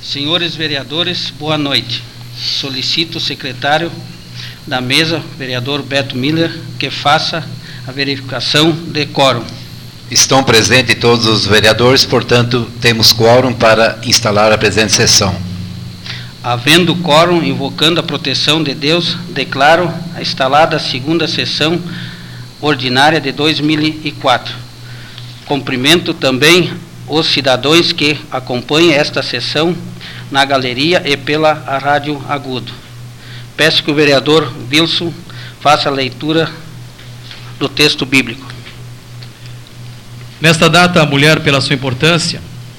Senhores vereadores, boa noite. Solicito o secretário da mesa, vereador Beto Miller, que faça a verificação de quórum. Estão presentes todos os vereadores, portanto, temos quórum para instalar a presente sessão. Havendo quórum, invocando a proteção de Deus, declaro a instalada a segunda sessão ordinária de 2004. Cumprimento também os cidadãos que acompanham esta sessão na galeria e pela Rádio Agudo. Peço que o vereador Wilson faça a leitura do texto bíblico. Nesta data, a mulher, pela sua importância,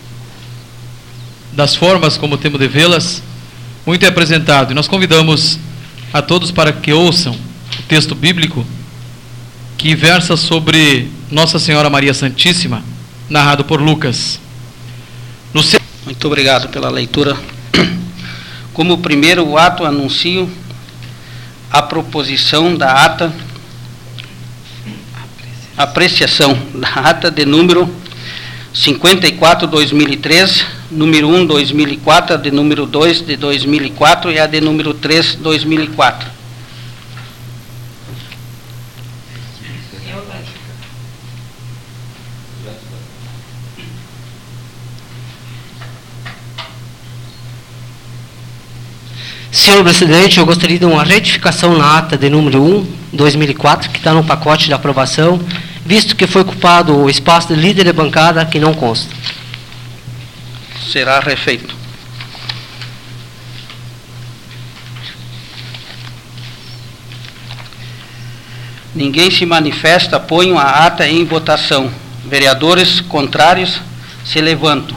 das formas como temos de vê-las, muito é apresentado. E nós convidamos a todos para que ouçam o texto bíblico que versa sobre Nossa Senhora Maria Santíssima, narrado por Lucas. Muito obrigado pela leitura. Como primeiro ato, anuncio a proposição da ata, apreciação da ata de número 54/2003, número 1 2004, a de número 2 de 2004 e a de número 3 2004. Senhor presidente, eu gostaria de uma retificação na ata de número 1, 2004, que está no pacote de aprovação, visto que foi ocupado o espaço de líder de bancada que não consta. Será refeito. Ninguém se manifesta, ponho a ata em votação. Vereadores contrários se levantam.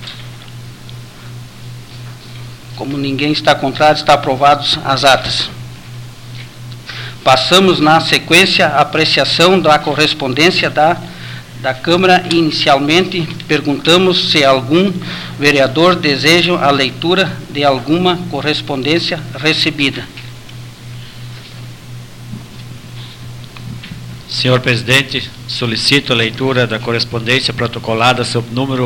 Como ninguém está contrário, está aprovadas as atas. Passamos na sequência à apreciação da correspondência da Câmara. Inicialmente, perguntamos se algum vereador deseja a leitura de alguma correspondência recebida. Senhor presidente, solicito a leitura da correspondência protocolada sob número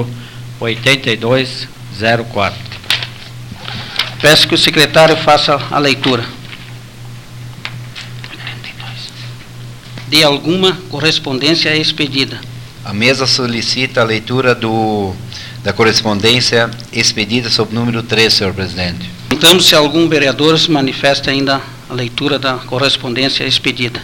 8204. Peço que o secretário faça a leitura de alguma correspondência expedida. A mesa solicita a leitura da correspondência expedida sob número 3, senhor presidente. Então, se algum vereador se manifesta ainda a leitura da correspondência expedida.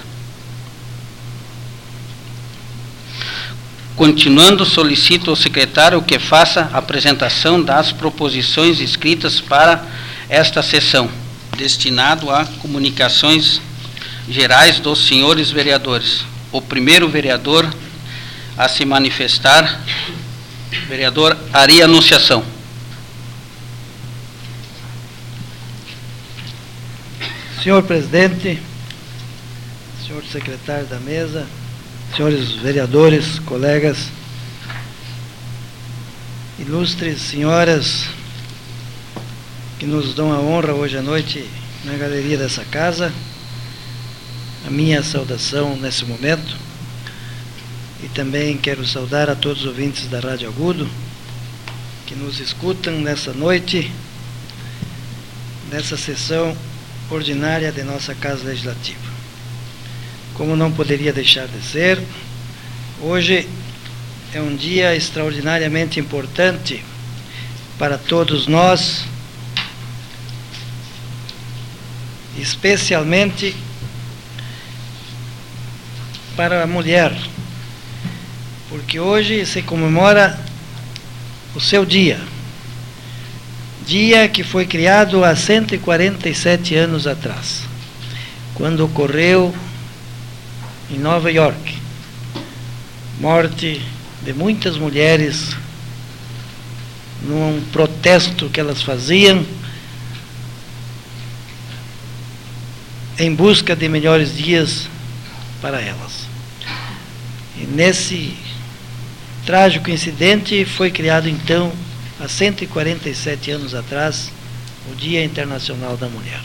Continuando, solicito ao secretário que faça a apresentação das proposições escritas para esta sessão, destinado a comunicações gerais dos senhores vereadores. O primeiro vereador a se manifestar, vereador Ari Anunciação. Senhor presidente, senhor secretário da mesa, senhores vereadores, colegas, ilustres senhoras que nos dão a honra hoje à noite na galeria dessa casa, a minha saudação nesse momento, e também quero saudar a todos os ouvintes da Rádio Agudo que nos escutam nessa noite, nessa sessão ordinária de nossa Casa Legislativa. Como não poderia deixar de ser, hoje é um dia extraordinariamente importante para todos nós, especialmente para a mulher, porque hoje se comemora o seu dia que foi criado há 147 anos atrás, quando ocorreu em Nova York morte de muitas mulheres num protesto que elas faziam em busca de melhores dias para elas. E nesse trágico incidente foi criado então, há 147 anos atrás, o Dia Internacional da Mulher.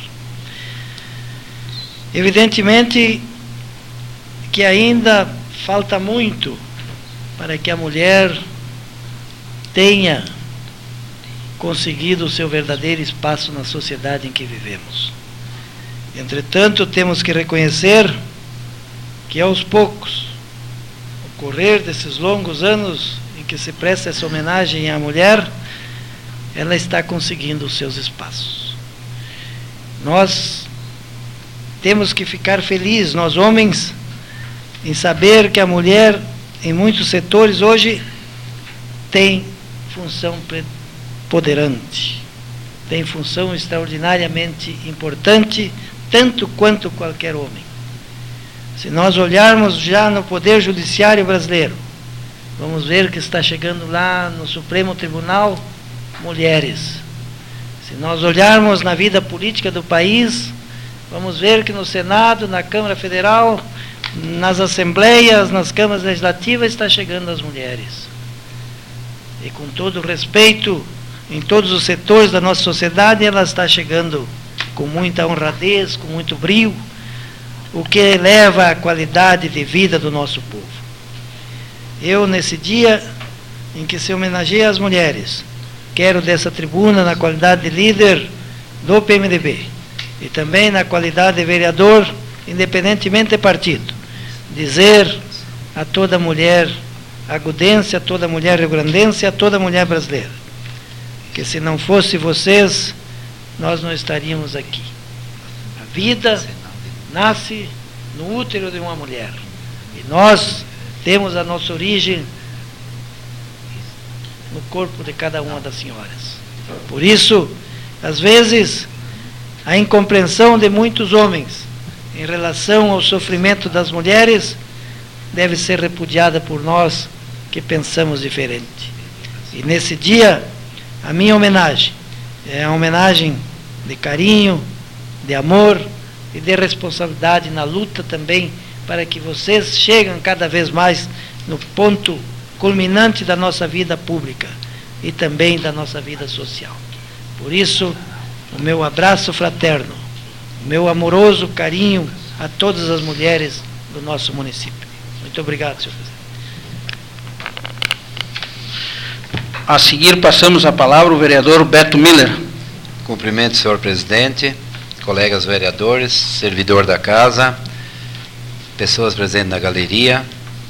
Evidentemente que ainda falta muito para que a mulher tenha conseguido o seu verdadeiro espaço na sociedade em que vivemos. Entretanto, temos que reconhecer que aos poucos, ao correr desses longos anos em que se presta essa homenagem à mulher, ela está conseguindo os seus espaços. Nós temos que ficar felizes, nós homens, em saber que a mulher, em muitos setores, hoje tem função preponderante, tem função extraordinariamente importante, tanto quanto qualquer homem. Se nós olharmos já no Poder Judiciário brasileiro, vamos ver que está chegando lá no Supremo Tribunal mulheres. Se nós olharmos na vida política do país, vamos ver que no Senado, na Câmara Federal, nas assembleias, nas câmaras legislativas, está chegando as mulheres. E com todo respeito, em todos os setores da nossa sociedade, ela está chegando com muita honradez, com muito brio, o que eleva a qualidade de vida do nosso povo. Eu, nesse dia em que se homenageia as mulheres, quero dessa tribuna, na qualidade de líder do PMDB, e também na qualidade de vereador, independentemente de partido, dizer a toda mulher agudense, a toda mulher rio-grandense, a toda mulher brasileira, que se não fosse vocês, nós não estaríamos aqui. A vida nasce no útero de uma mulher, e nós temos a nossa origem no corpo de cada uma das senhoras. Por isso, às vezes, a incompreensão de muitos homens em relação ao sofrimento das mulheres deve ser repudiada por nós que pensamos diferente. E nesse dia, a minha homenagem é uma homenagem de carinho, de amor e de responsabilidade na luta também para que vocês cheguem cada vez mais no ponto culminante da nossa vida pública e também da nossa vida social. Por isso, o meu abraço fraterno, o meu amoroso carinho a todas as mulheres do nosso município. Muito obrigado, senhor presidente. A seguir, passamos a palavra ao vereador Beto Miller. Cumprimento, senhor presidente, colegas vereadores, servidor da casa, pessoas presentes na galeria,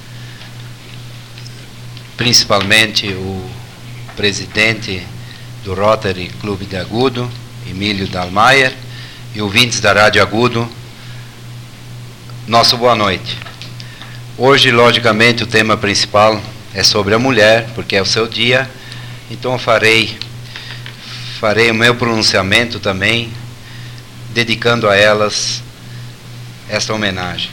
principalmente o presidente do Rotary Clube de Agudo, Emílio Dalmayer, e ouvintes da Rádio Agudo, nossa boa noite. Hoje, logicamente, o tema principal é sobre a mulher, porque é o seu dia, então farei o meu pronunciamento também, dedicando a elas esta homenagem.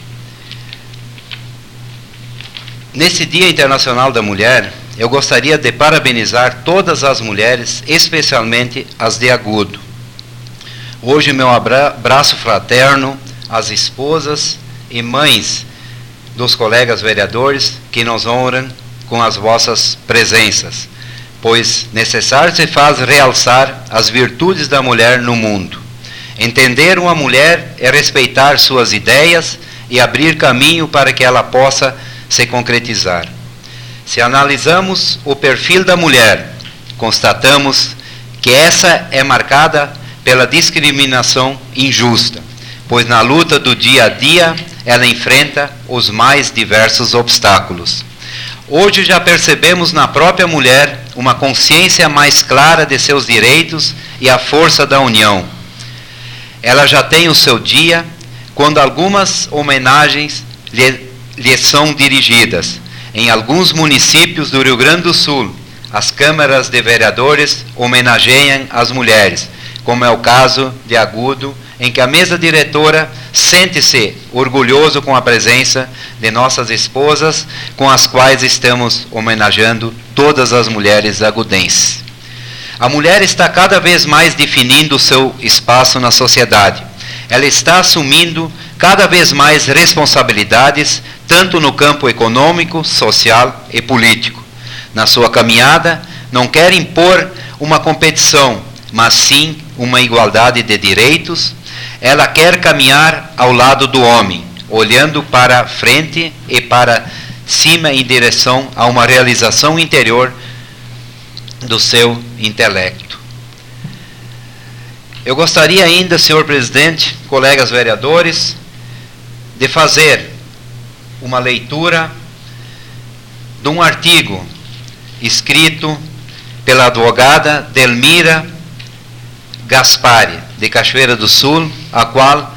Nesse Dia Internacional da Mulher, eu gostaria de parabenizar todas as mulheres, especialmente as de Agudo. Hoje, meu abraço fraterno às esposas e mães dos colegas vereadores que nos honram com as vossas presenças, pois necessário se faz realçar as virtudes da mulher no mundo. Entender uma mulher é respeitar suas ideias e abrir caminho para que ela possa se concretizar. Se analisamos o perfil da mulher, constatamos que essa é marcada pela discriminação injusta, pois na luta do dia a dia ela enfrenta os mais diversos obstáculos. Hoje já percebemos na própria mulher uma consciência mais clara de seus direitos e a força da união. Ela já tem o seu dia, quando algumas homenagens lhe são dirigidas. Em alguns municípios do Rio Grande do Sul, as câmaras de vereadores homenageiam as mulheres, como é o caso de Agudo, em que a mesa diretora sente-se orgulhoso com a presença de nossas esposas, com as quais estamos homenageando todas as mulheres agudenses. A mulher está cada vez mais definindo o seu espaço na sociedade. Ela está assumindo cada vez mais responsabilidades, tanto no campo econômico, social e político. Na sua caminhada, não quer impor uma competição, mas sim uma igualdade de direitos. Ela quer caminhar ao lado do homem, olhando para frente e para cima em direção a uma realização interior do seu intelecto. Eu gostaria ainda, senhor presidente, colegas vereadores, de fazer uma leitura de um artigo escrito pela advogada Delmira Gaspari, de Cachoeira do Sul, a qual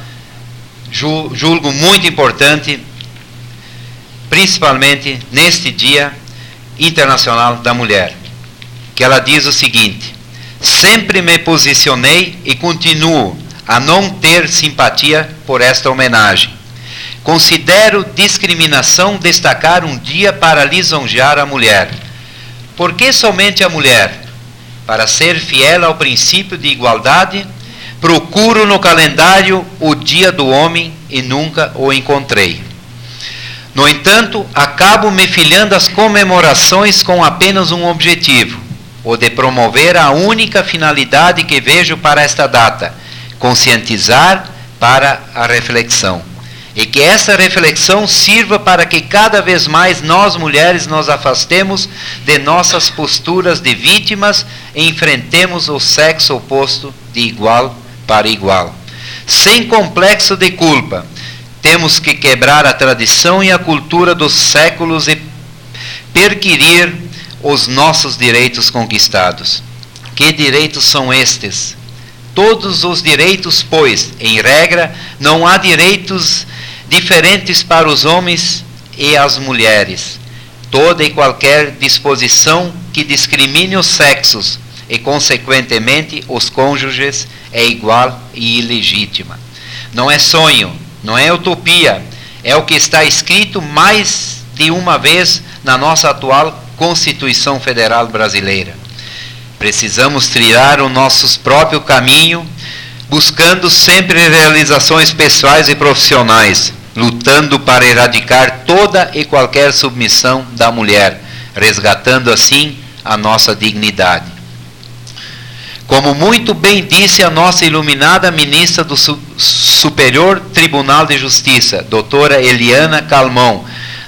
julgo muito importante, principalmente neste Dia Internacional da Mulher, que ela diz o seguinte: sempre me posicionei e continuo a não ter simpatia por esta homenagem. Considero discriminação destacar um dia para lisonjear a mulher. Por que somente a mulher? Para ser fiel ao princípio de igualdade, procuro no calendário o dia do homem e nunca o encontrei. No entanto, acabo me filiando às comemorações com apenas um objetivo: o de promover a única finalidade que vejo para esta data: conscientizar para a reflexão. E que essa reflexão sirva para que cada vez mais nós mulheres nos afastemos de nossas posturas de vítimas e enfrentemos o sexo oposto de igual para igual. Sem complexo de culpa, temos que quebrar a tradição e a cultura dos séculos e perquirir os nossos direitos conquistados. Que direitos são estes? Todos os direitos, pois, em regra, não há direitos diferentes para os homens e as mulheres. Toda e qualquer disposição que discrimine os sexos e, consequentemente, os cônjuges é igual e ilegítima. Não é sonho, não é utopia, é o que está escrito mais de uma vez na nossa atual Constituição Federal Brasileira. Precisamos trilhar o nosso próprio caminho, buscando sempre realizações pessoais e profissionais, lutando para erradicar toda e qualquer submissão da mulher, resgatando assim a nossa dignidade. Como muito bem disse a nossa iluminada ministra do Superior Tribunal de Justiça, doutora Eliana Calmon,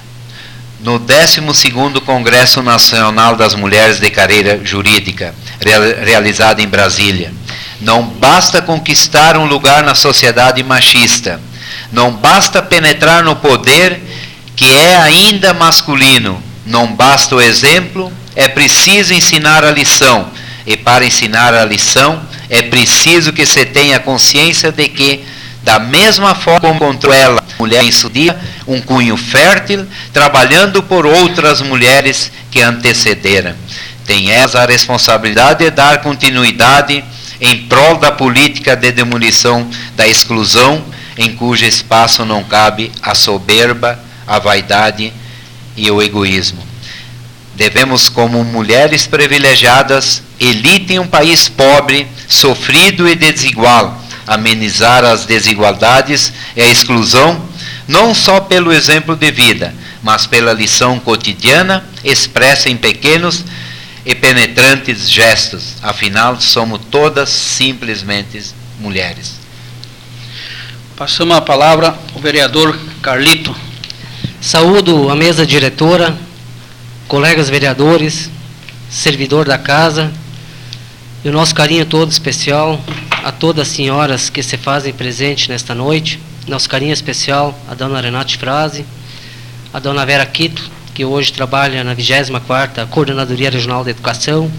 no 12º Congresso Nacional das Mulheres de Carreira Jurídica, realizado em Brasília: não basta conquistar um lugar na sociedade machista, não basta penetrar no poder que é ainda masculino, não basta o exemplo, é preciso ensinar a lição, e para ensinar a lição é preciso que se tenha consciência de que, da mesma forma como encontrou ela, mulher em seu dia, um cunho fértil, trabalhando por outras mulheres que antecederam, tem ela a responsabilidade de dar continuidade em prol da política de demolição da exclusão, em cujo espaço não cabe a soberba, a vaidade e o egoísmo. Devemos, como mulheres privilegiadas, elite em um país pobre, sofrido e desigual, amenizar as desigualdades e a exclusão, não só pelo exemplo de vida, mas pela lição cotidiana expressa em pequenos e penetrantes gestos. Afinal, somos todas simplesmente mulheres. Passamos a palavra ao vereador Carlito. Saúdo a mesa diretora, colegas vereadores, servidor da casa, e o nosso carinho todo especial a todas as senhoras que se fazem presente nesta noite. Nosso carinho especial a dona Renate Frase, a dona Vera Quito, que hoje trabalha na 24ª Coordenadoria Regional de Educação,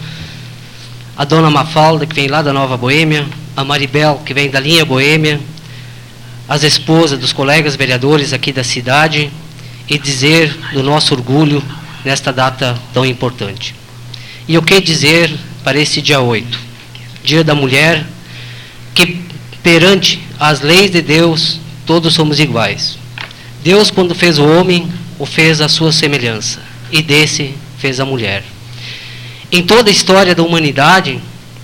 a dona Mafalda, que vem lá da Nova Boêmia, a Maribel, que vem da linha Boêmia, as esposas dos colegas vereadores aqui da cidade, e dizer do nosso orgulho nesta data tão importante. E o que dizer para este dia 8, Dia da Mulher, que perante as leis de Deus todos somos iguais. Deus, quando fez o homem, o fez à sua semelhança, e desse fez a mulher. Em toda a história da humanidade,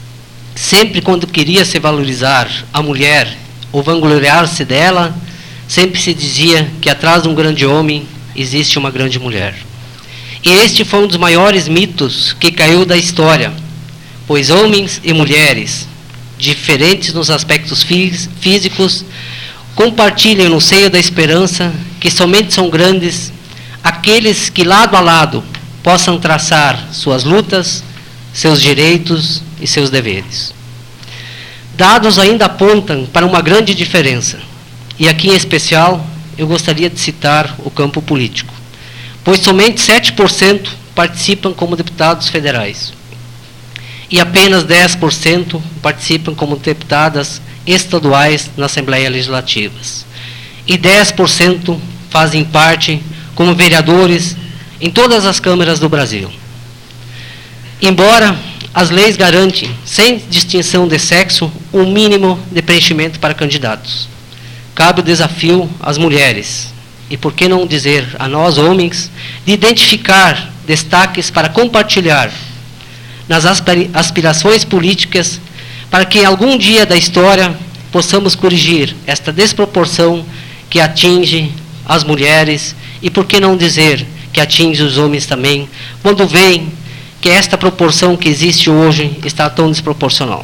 sempre quando queria se valorizar a mulher ou vangloriar-se dela, sempre se dizia que atrás de um grande homem existe uma grande mulher. E este foi um dos maiores mitos que caiu da história, pois homens e mulheres, diferentes nos aspectos físicos, compartilham no seio da esperança que somente são grandes aqueles que lado a lado possam traçar suas lutas, seus direitos e seus deveres. dados ainda apontam para uma grande diferença. E aqui em especial, eu gostaria de citar o campo político, pois somente 7% participam como deputados federais e apenas 10% participam como deputadas estaduais na Assembleia Legislativas. E 10% fazem parte como vereadores em todas as câmaras do Brasil. Embora as leis garantem, sem distinção de sexo, um mínimo de preenchimento para candidatos, cabe o desafio às mulheres, e por que não dizer a nós, homens, de identificar destaques para compartilhar nas aspirações políticas, para que em algum dia da história possamos corrigir esta desproporção que atinge as mulheres, e por que não dizer que atinge os homens também, quando veem que esta proporção que existe hoje está tão desproporcional.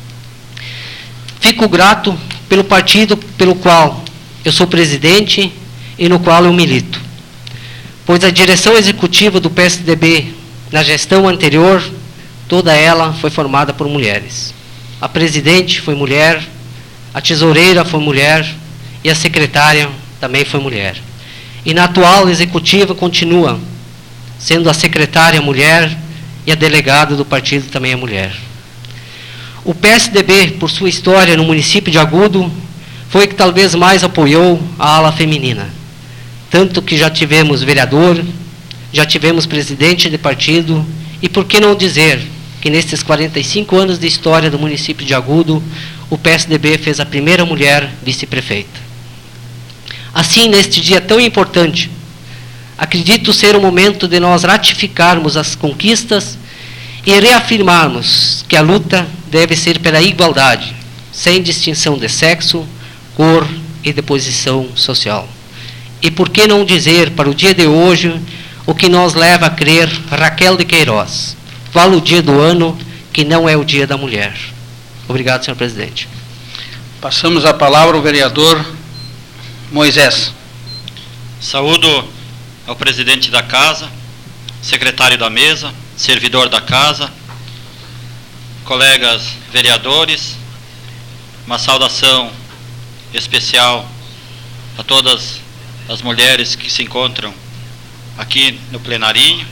Fico grato pelo partido pelo qual eu sou presidente e no qual eu milito, pois a direção executiva do PSDB, na gestão anterior, toda ela foi formada por mulheres. A presidente foi mulher, a tesoureira foi mulher e a secretária também foi mulher. E na atual executiva continua sendo a secretária mulher e a delegada do partido também é mulher. O PSDB, por sua história no município de Agudo, foi que talvez mais apoiou a ala feminina. Tanto que já tivemos vereador, já tivemos presidente de partido, e por que não dizer que nesses 45 anos de história do município de Agudo, o PSDB fez a primeira mulher vice-prefeita. Assim, neste dia tão importante, acredito ser o momento de nós ratificarmos as conquistas e reafirmarmos que a luta deve ser pela igualdade, sem distinção de sexo, cor e de posição social. E por que não dizer para o dia de hoje o que nos leva a crer Raquel de Queiroz: fala o dia do ano que não é o dia da mulher. Obrigado, senhor presidente. Passamos a palavra ao vereador Moisés. Saúdo ao presidente da casa, secretário da mesa, servidor da casa, colegas vereadores, uma saudação especial a todas as mulheres que se encontram aqui no plenarinho,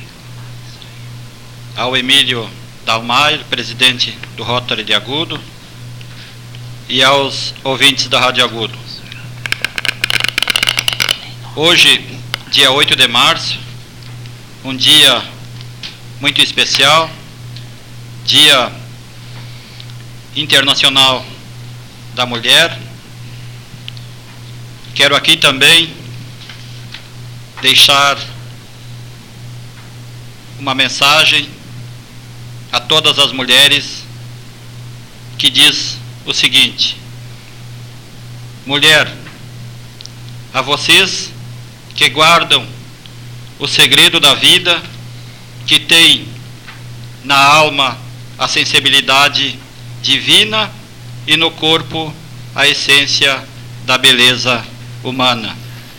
ao Emílio Dalmair, presidente do Rotary de Agudo, e aos ouvintes da Rádio Agudo. Hoje, dia 8 de março, um dia muito especial, Dia Internacional da Mulher. Quero aqui também deixar uma mensagem a todas as mulheres que diz o seguinte: mulher, a vocês que guardam o segredo da vida, que tem na alma a sensibilidade divina e no corpo a essência da beleza humana.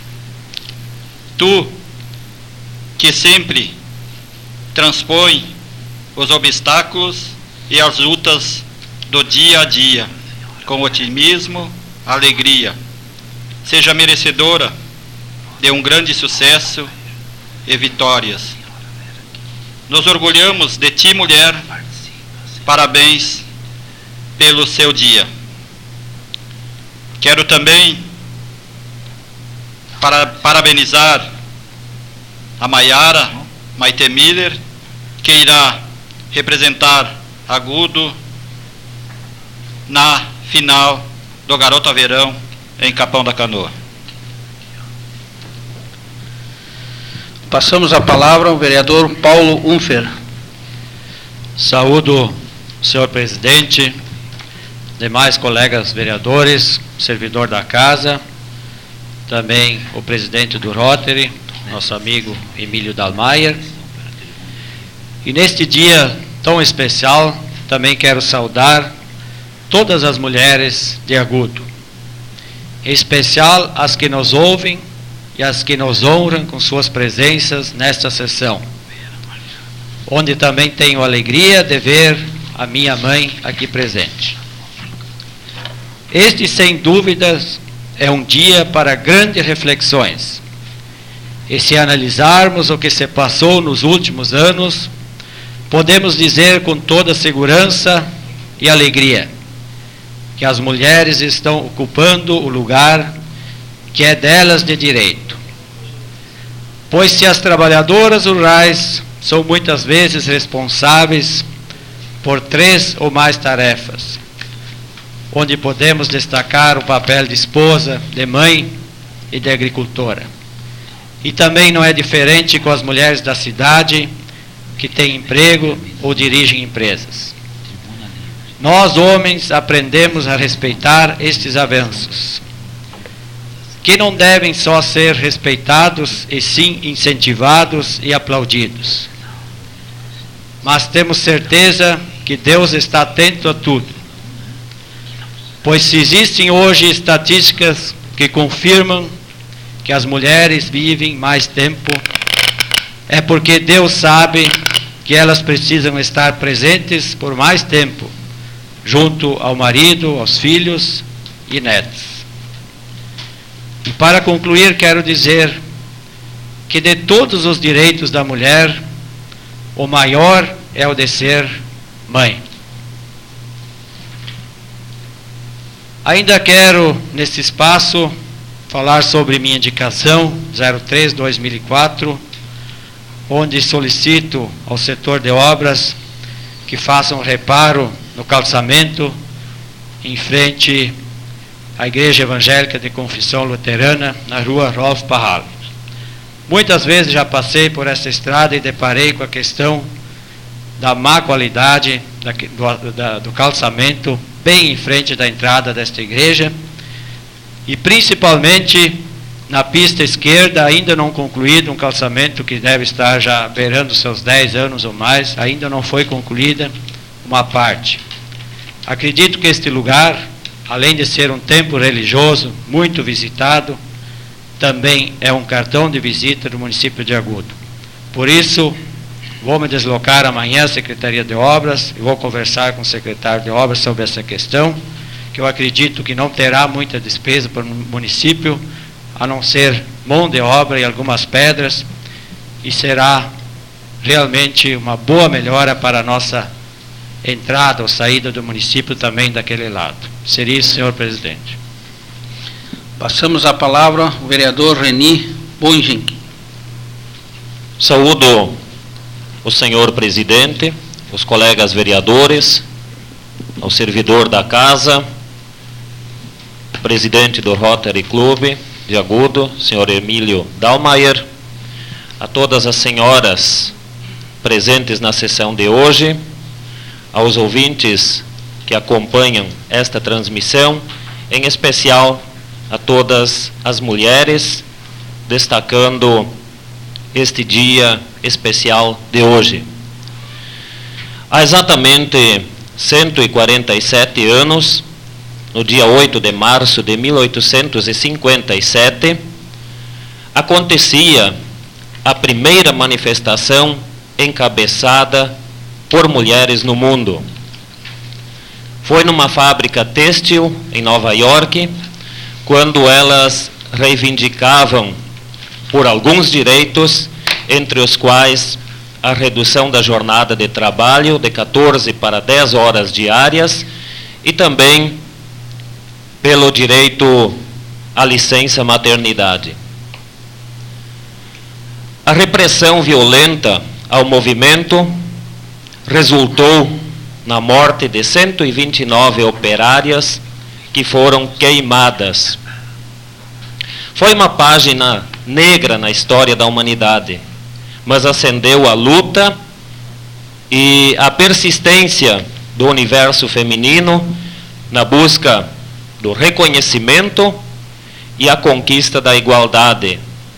Tu, que sempre transpõe os obstáculos e as lutas do dia a dia, com otimismo, alegria, seja merecedora de um grande sucesso e vitórias. Nos orgulhamos de ti, mulher. Parabéns pelo seu dia. Quero também parabenizar a Maiara Maite Miller, que irá representar Agudo na final do Garota Verão em Capão da Canoa. Passamos a palavra ao vereador Paulo Unfer. Saúdo o senhor presidente, demais colegas vereadores, servidor da casa, também o presidente do Rotary, nosso amigo Emílio Dalmair. E neste dia tão especial, também quero saudar todas as mulheres de Agudo, em especial as que nos ouvem e as que nos honram com suas presenças nesta sessão, onde também tenho a alegria de ver a minha mãe aqui presente. Este, sem dúvidas, é um dia para grandes reflexões. E se analisarmos o que se passou nos últimos anos, podemos dizer com toda segurança e alegria que as mulheres estão ocupando o lugar que é delas de direito. Pois se as trabalhadoras rurais são muitas vezes responsáveis por 3 ou mais tarefas, onde podemos destacar o papel de esposa, de mãe e de agricultora. E também não é diferente com as mulheres da cidade que têm emprego ou dirigem empresas. Nós, homens, aprendemos a respeitar estes avanços, que não devem só ser respeitados, e sim incentivados e aplaudidos. Mas temos certeza que Deus está atento a tudo. Pois se existem hoje estatísticas que confirmam que as mulheres vivem mais tempo, é porque Deus sabe que elas precisam estar presentes por mais tempo, junto ao marido, aos filhos e netos. E para concluir, quero dizer que de todos os direitos da mulher, o maior é o de ser mãe. Ainda quero, nesse espaço, falar sobre minha indicação 03/2004, onde solicito ao setor de obras que façam reparo no calçamento em frente à Igreja Evangélica de Confissão Luterana, na rua Rolf Parral. Muitas vezes já passei por essa estrada e deparei com a questão da má qualidade do calçamento bem em frente da entrada desta igreja, e principalmente na pista esquerda, ainda não concluído, um calçamento que deve estar já beirando seus 10 anos ou mais, ainda não foi concluída uma parte. Acredito que este lugar, além de ser um templo religioso muito visitado, também é um cartão de visita do município de Agudo. Por isso, vou me deslocar amanhã à Secretaria de Obras e vou conversar com o secretário de Obras sobre essa questão, que eu acredito que não terá muita despesa para o município, a não ser mão de obra e algumas pedras, e será realmente uma boa melhora para a nossa entrada ou saída do município também daquele lado. Seria isso, senhor presidente. Passamos a palavra ao vereador Reni Bungen. Saúdo o senhor presidente, os colegas vereadores, ao servidor da casa, presidente do Rotary Clube de Agudo, senhor Emílio Dalmayer, a todas as senhoras presentes na sessão de hoje, aos ouvintes que acompanham esta transmissão, em especial a todas as mulheres, destacando este dia especial de hoje. Há exatamente 147 anos, no dia 8 de março de 1857, acontecia a primeira manifestação encabeçada por mulheres no mundo. Foi numa fábrica têxtil em Nova York, quando elas reivindicavam por alguns direitos, entre os quais a redução da jornada de trabalho de 14 para 10 horas diárias e também pelo direito à licença maternidade. A repressão violenta ao movimento resultou na morte de 129 operárias que foram queimadas. Foi uma página negra na história da humanidade, mas acendeu a luta e a persistência do universo feminino na busca do reconhecimento e a conquista da igualdade.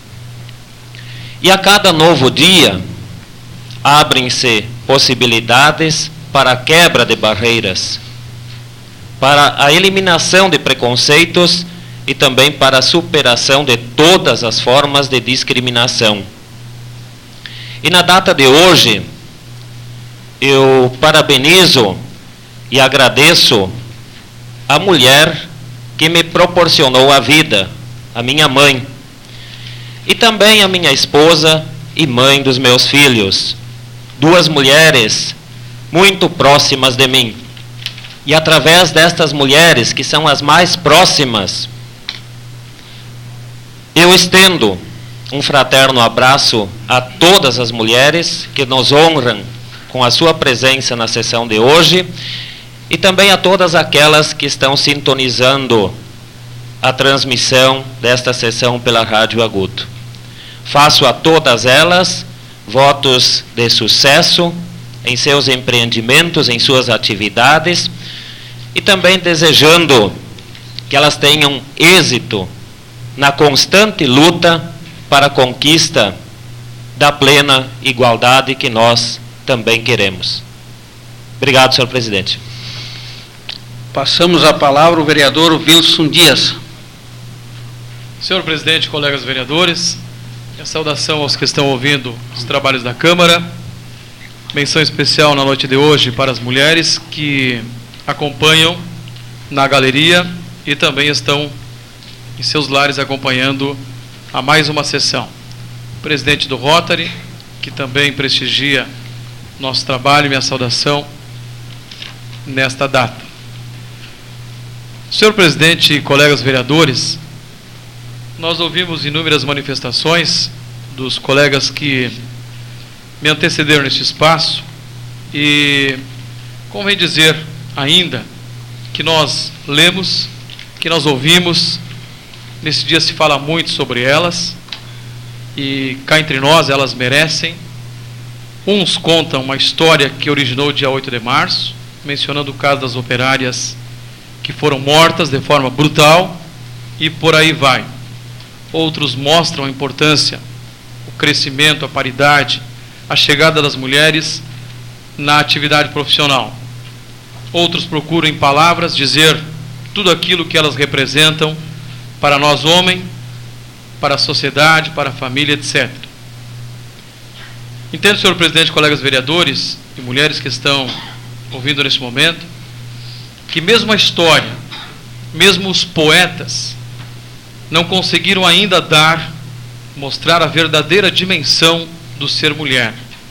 E a cada novo dia abrem-se possibilidades para a quebra de barreiras, para a eliminação de preconceitos e também para a superação de todas as formas de discriminação. E na data de hoje, eu parabenizo e agradeço a mulher que me proporcionou a vida, a minha mãe, e também a minha esposa e mãe dos meus filhos, duas mulheres muito próximas de mim. E através destas mulheres, que são as mais próximas, eu estendo um fraterno abraço a todas as mulheres que nos honram com a sua presença na sessão de hoje, e também a todas aquelas que estão sintonizando a transmissão desta sessão pela Rádio Agudo. Faço a todas elas votos de sucesso em seus empreendimentos, em suas atividades, e também desejando que elas tenham êxito na constante luta para a conquista da plena igualdade que nós também queremos. Obrigado, senhor presidente. Passamos a palavra ao vereador Wilson Dias. Senhor presidente, colegas vereadores, minha saudação aos que estão ouvindo os trabalhos da Câmara. Menção especial na noite de hoje para as mulheres que acompanham na galeria e também estão em seus lares acompanhando a mais uma sessão. O presidente do Rotary, que também prestigia nosso trabalho, minha saudação nesta data. Senhor presidente e colegas vereadores, nós ouvimos inúmeras manifestações dos colegas que me antecederam neste espaço e convém dizer ainda que nós lemos, que nós ouvimos, nesse dia se fala muito sobre elas e cá entre nós elas merecem. Uns contam uma história que originou dia 8 de março, mencionando o caso das operárias que foram mortas de forma brutal e por aí vai. Outros mostram a importância, o crescimento, a paridade, a chegada das mulheres na atividade profissional. Outros procuram em palavras dizer tudo aquilo que elas representam para nós homens, para a sociedade, para a família, etc. Entendo, senhor presidente, colegas vereadores e mulheres que estão ouvindo neste momento, que mesmo a história, mesmo os poetas, não conseguiram ainda mostrar a verdadeira dimensão do ser mulher.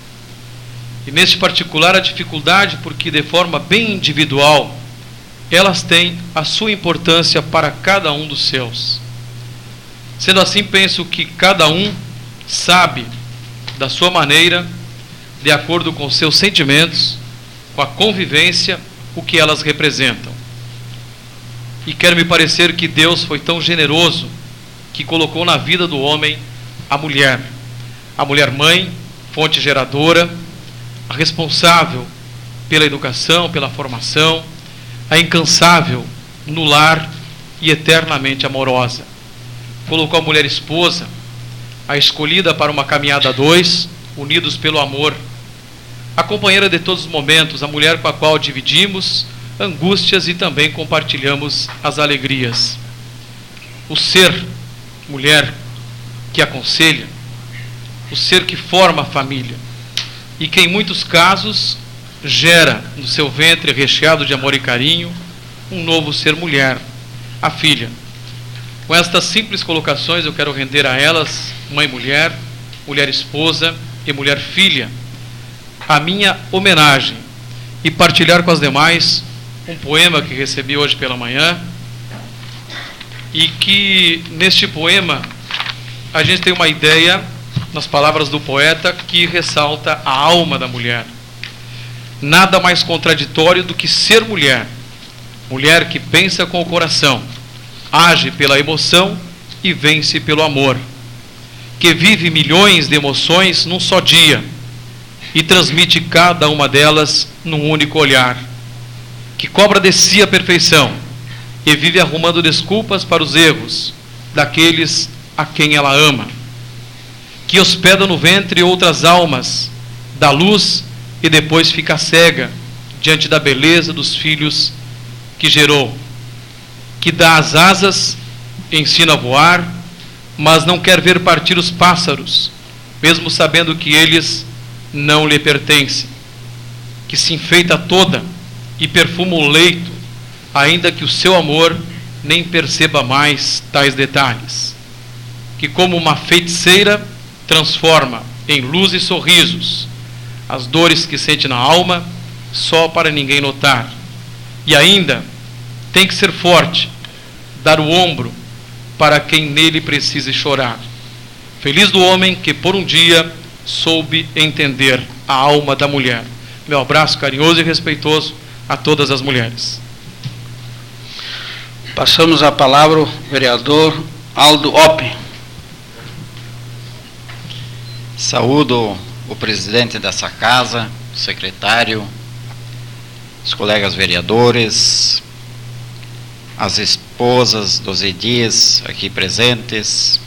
E neste particular a dificuldade, porque de forma bem individual, elas têm a sua importância para cada um dos seus. Sendo assim, penso que cada um sabe, da sua maneira, de acordo com seus sentimentos, com a convivência, o que elas representam. E quero me parecer que Deus foi tão generoso que colocou na vida do homem a mulher mãe, fonte geradora, a responsável pela educação, pela formação, a incansável no lar e eternamente amorosa. Colocou a mulher esposa, a escolhida para uma caminhada a dois, unidos pelo amor, a companheira de todos os momentos, a mulher com a qual dividimos angústias e também compartilhamos as alegrias. O ser mulher que aconselha, o ser que forma a família e que em muitos casos gera no seu ventre recheado de amor e carinho um novo ser mulher, a filha. Com estas simples colocações eu quero render a elas, mãe mulher, mulher esposa e mulher filha, a minha homenagem e partilhar com as demais um poema que recebi hoje pela manhã e que neste poema a gente tem uma ideia, nas palavras do poeta, que ressalta a alma da mulher. Nada mais contraditório do que ser mulher, mulher que pensa com o coração, age pela emoção e vence pelo amor, que vive milhões de emoções num só dia e transmite cada uma delas num único olhar, que cobra de si a perfeição e vive arrumando desculpas para os erros daqueles a quem ela ama, que hospeda no ventre outras almas, dá luz e depois fica cega diante da beleza dos filhos que gerou, que dá as asas, ensina a voar, mas não quer ver partir os pássaros, mesmo sabendo que eles não lhe pertencem, que se enfeita toda e perfuma o leito, ainda que o seu amor nem perceba mais tais detalhes, que como uma feiticeira transforma em luz e sorrisos as dores que sente na alma só para ninguém notar. E ainda tem que ser forte, dar o ombro para quem nele precise chorar. Feliz do homem que por um dia soube entender a alma da mulher. Meu abraço carinhoso e respeitoso a todas as mulheres. Passamos a palavra ao vereador Aldo Oppe. Saúdo o presidente dessa casa, o secretário, os colegas vereadores, as esposas dos edis aqui presentes,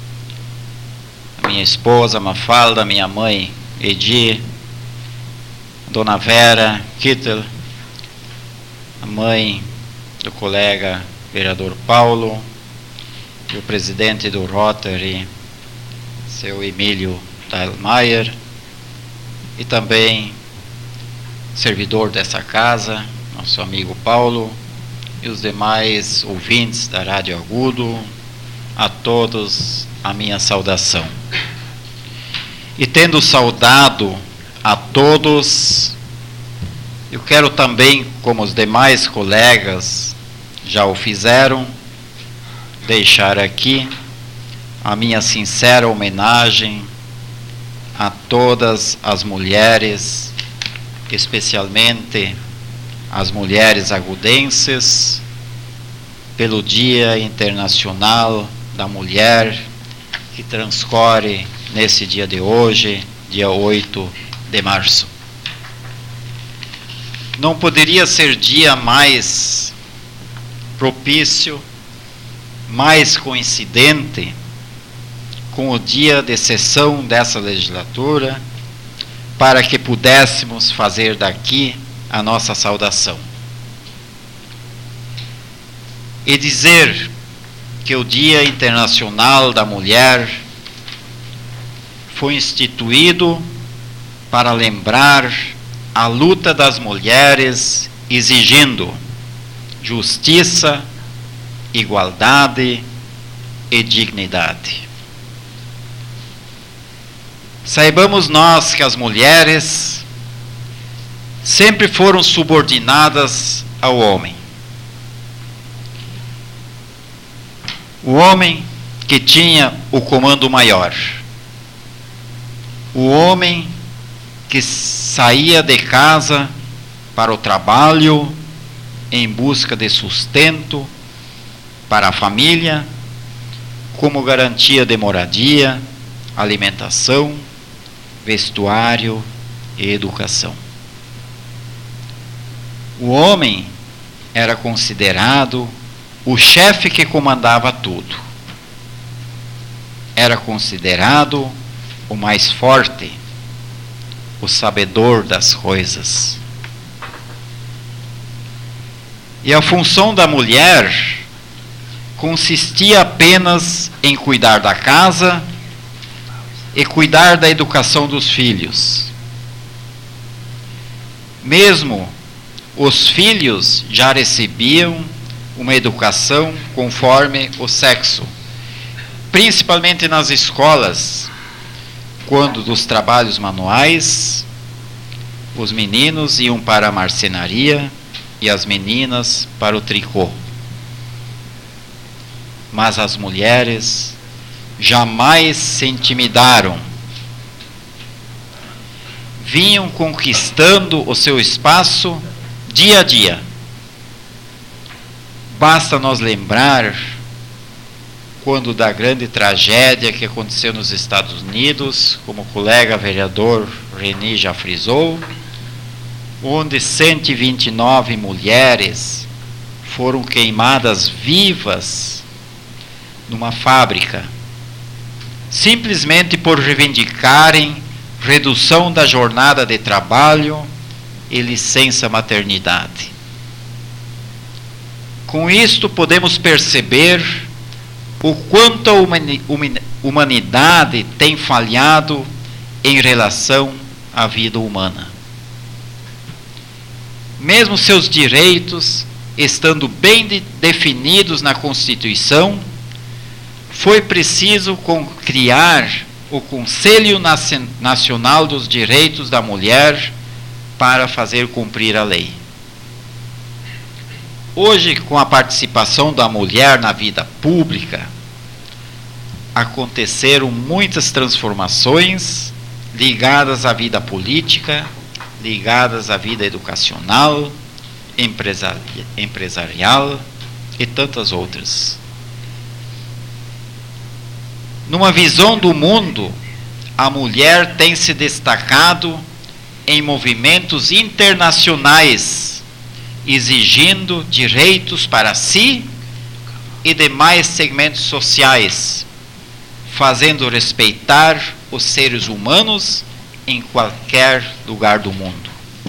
a minha esposa Mafalda, minha mãe Edi, Dona Vera Kittel, a mãe do colega vereador Paulo e o presidente do Rotary, seu Emílio Dahlmeier, e também servidor dessa casa, nosso amigo Paulo, e os demais ouvintes da Rádio Agudo, a todos a minha saudação. E tendo saudado a todos, eu quero também, como os demais colegas já o fizeram, deixar aqui a minha sincera homenagem a todas as mulheres, especialmente as mulheres agudenses, pelo Dia Internacional da Mulher, que transcorre nesse dia de hoje, dia 8 de março. Não poderia ser dia mais propício, mais coincidente com o dia de sessão dessa legislatura, para que pudéssemos fazer daqui a nossa saudação. E dizer que o Dia Internacional da Mulher foi instituído para lembrar a luta das mulheres exigindo justiça, igualdade e dignidade. Saibamos nós que as mulheres sempre foram subordinadas ao homem. O homem que tinha o comando maior. O homem que saía de casa para o trabalho em busca de sustento para a família, como garantia de moradia, alimentação, vestuário e educação. O homem era considerado o chefe que comandava tudo. Era considerado o mais forte, o sabedor das coisas. E a função da mulher consistia apenas em cuidar da casa e cuidar da educação dos filhos. Mesmo os filhos já recebiam uma educação conforme o sexo, principalmente nas escolas, quando dos trabalhos manuais, os meninos iam para a marcenaria e as meninas para o tricô. Mas as mulheres jamais se intimidaram. Vinham conquistando o seu espaço dia a dia. Basta nós lembrar quando da grande tragédia que aconteceu nos Estados Unidos, como o colega vereador Reni já frisou, onde 129 mulheres foram queimadas vivas numa fábrica, simplesmente por reivindicarem redução da jornada de trabalho e licença maternidade. Com isto podemos perceber o quanto a humanidade tem falhado em relação à vida humana. Mesmo seus direitos estando bem definidos na Constituição, foi preciso criar o Conselho Nacional dos Direitos da Mulher para fazer cumprir a lei. Hoje, com a participação da mulher na vida pública, aconteceram muitas transformações ligadas à vida política, ligadas à vida educacional, empresarial e tantas outras. Numa visão do mundo, a mulher tem se destacado em movimentos internacionais, exigindo direitos para si e demais segmentos sociais, fazendo respeitar os seres humanos em qualquer lugar do mundo.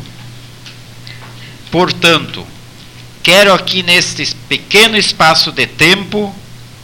Portanto, quero aqui neste pequeno espaço de tempo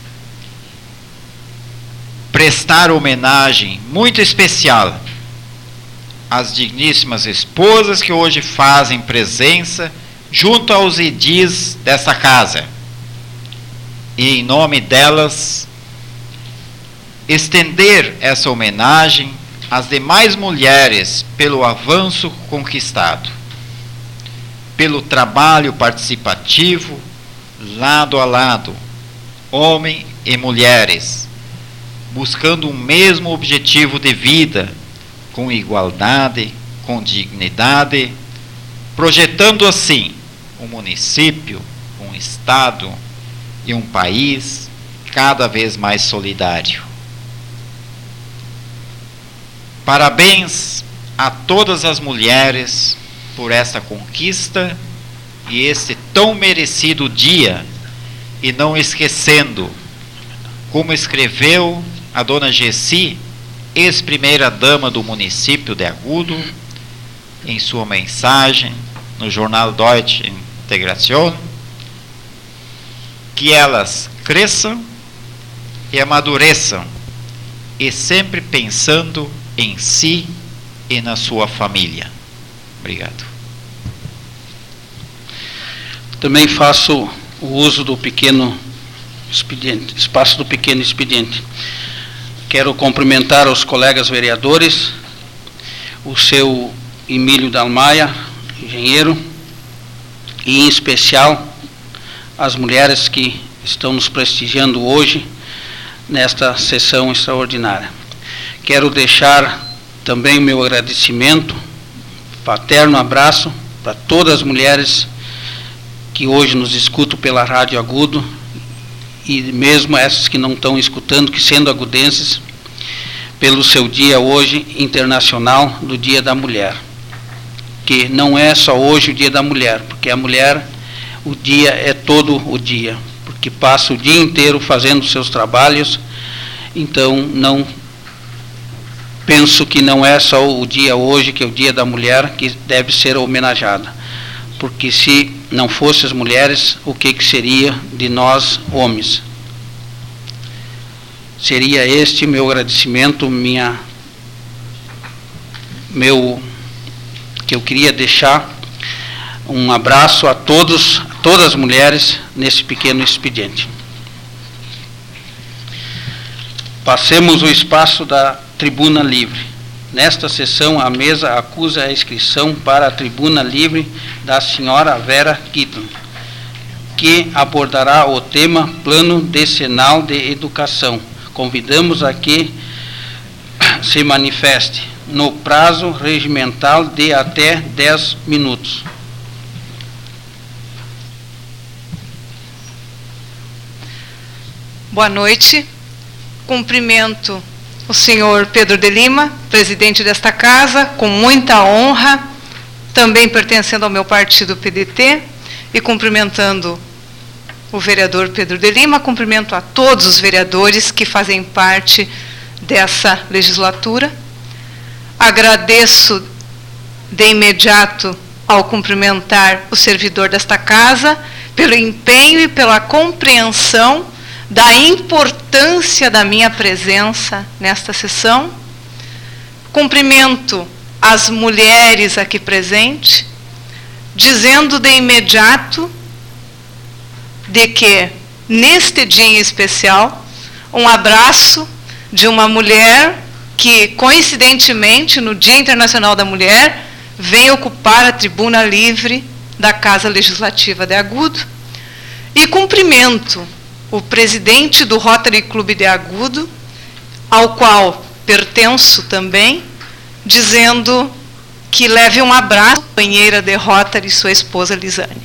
prestar homenagem muito especial às digníssimas esposas que hoje fazem presença junto aos edis dessa casa. E em nome delas, estender essa homenagem às demais mulheres pelo avanço conquistado, pelo trabalho participativo, lado a lado, homens e mulheres, buscando o mesmo objetivo de vida, com igualdade, com dignidade, projetando assim um município, um estado e um país cada vez mais solidário. Parabéns a todas as mulheres por esta conquista e este tão merecido dia, e não esquecendo, como escreveu a dona Gessi, ex-primeira-dama do município de Agudo, em sua mensagem no jornal Deutsche Integration, que elas cresçam e amadureçam, e sempre pensando em si e na sua família. Obrigado. Também faço o uso do pequeno expediente, espaço do pequeno expediente. Quero cumprimentar os colegas vereadores, o seu Emílio Dalmaia, engenheiro, e em especial as mulheres que estão nos prestigiando hoje nesta sessão extraordinária. Quero deixar também o meu agradecimento, fraterno abraço para todas as mulheres que hoje nos escutam pela Rádio Agudo, e mesmo essas que não estão escutando, que sendo agudenses, pelo seu dia hoje internacional do Dia da Mulher, que não é só hoje o Dia da Mulher, porque a mulher, o dia é todo o dia, porque passa o dia inteiro fazendo seus trabalhos. Então não penso que não é só o dia hoje, que é o Dia da Mulher, que deve ser homenageada, porque se não fossem as mulheres, o que seria de nós homens? Seria este meu agradecimento, que eu queria deixar um abraço a todas as mulheres nesse pequeno expediente. Passemos o espaço da tribuna livre. Nesta sessão, a mesa acusa a inscrição para a tribuna livre da senhora Vera Kitton, que abordará o tema Plano Decenal de Educação. Convidamos a que se manifeste no prazo regimental de até 10 minutos. Boa noite. Cumprimento o senhor Pedro de Lima, presidente desta casa, com muita honra, também pertencendo ao meu partido PDT, e cumprimentando o vereador Pedro de Lima, cumprimento a todos os vereadores que fazem parte dessa legislatura. Agradeço de imediato ao cumprimentar o servidor desta casa pelo empenho e pela compreensão da importância da minha presença nesta sessão. Cumprimento as mulheres aqui presentes, dizendo de imediato de que, neste dia em especial, um abraço de uma mulher que, coincidentemente, no Dia Internacional da Mulher, vem ocupar a tribuna livre da Casa Legislativa de Agudo, e cumprimento o presidente do Rotary Clube de Agudo, ao qual pertenço também, dizendo que leve um abraço à companheira de Rotary, sua esposa Lisane.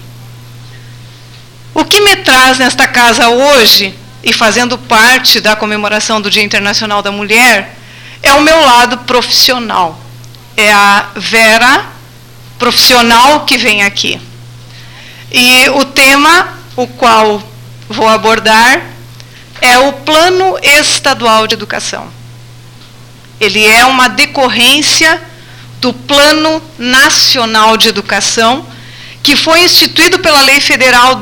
O que me traz nesta casa hoje, e fazendo parte da comemoração do Dia Internacional da Mulher, é o meu lado profissional. É a Vera profissional que vem aqui. E o tema, o qual vou abordar, é o Plano Estadual de Educação. Ele é uma decorrência do Plano Nacional de Educação, que foi instituído pela Lei Federal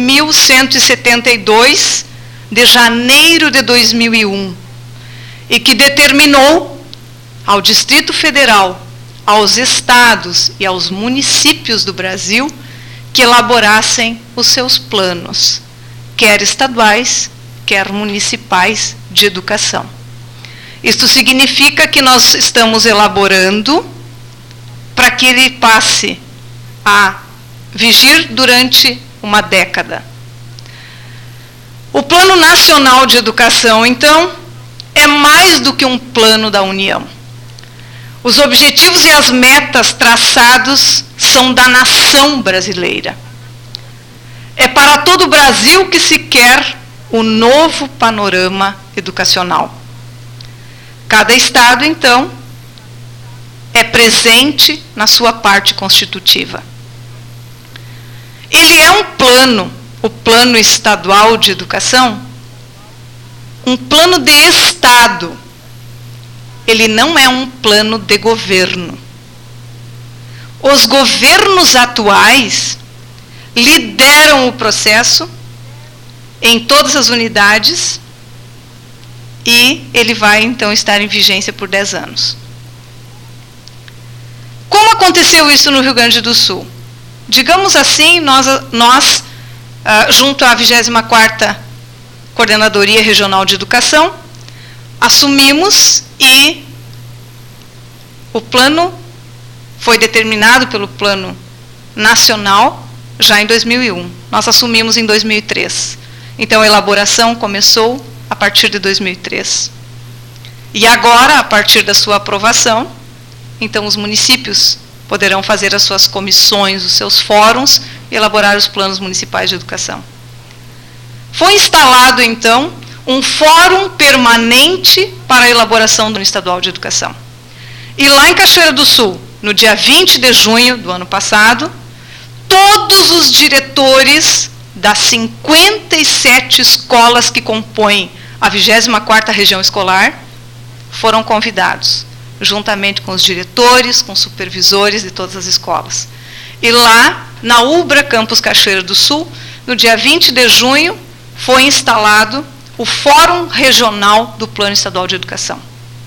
10.172, de janeiro de 2001, e que determinou ao Distrito Federal, aos estados e aos municípios do Brasil que elaborassem os seus planos, quer estaduais, quer municipais de educação. Isto significa que nós estamos elaborando para que ele passe a vigir durante uma década. O Plano Nacional de Educação, então, é mais do que um plano da União. Os objetivos e as metas traçados são da nação brasileira. É para todo o Brasil que se quer o novo panorama educacional. Cada estado, então, é presente na sua parte constitutiva. Ele é um plano, o Plano Estadual de Educação, um plano de Estado. Ele não é um plano de governo. Os governos atuais lideram o processo em todas as unidades e ele vai, então, estar em vigência por 10 anos. Como aconteceu isso no Rio Grande do Sul? Digamos assim, nós junto à 24ª Coordenadoria Regional de Educação, assumimos e o plano foi determinado pelo Plano Nacional já em 2001. Nós assumimos em 2003. Então, a elaboração começou a partir de 2003. E agora, a partir da sua aprovação, então os municípios poderão fazer as suas comissões, os seus fóruns e elaborar os planos municipais de educação. Foi instalado, então, um fórum permanente para a elaboração do Plano Estadual de Educação. E lá em Cachoeira do Sul, no dia 20 de junho do ano passado, todos os diretores das 57 escolas que compõem a 24ª Região Escolar foram convidados, juntamente com os diretores, com os supervisores de todas as escolas. E lá, na UBRA Campus Cachoeira do Sul, no dia 20 de junho, foi instalado o Fórum Regional do Plano Estadual de Educação.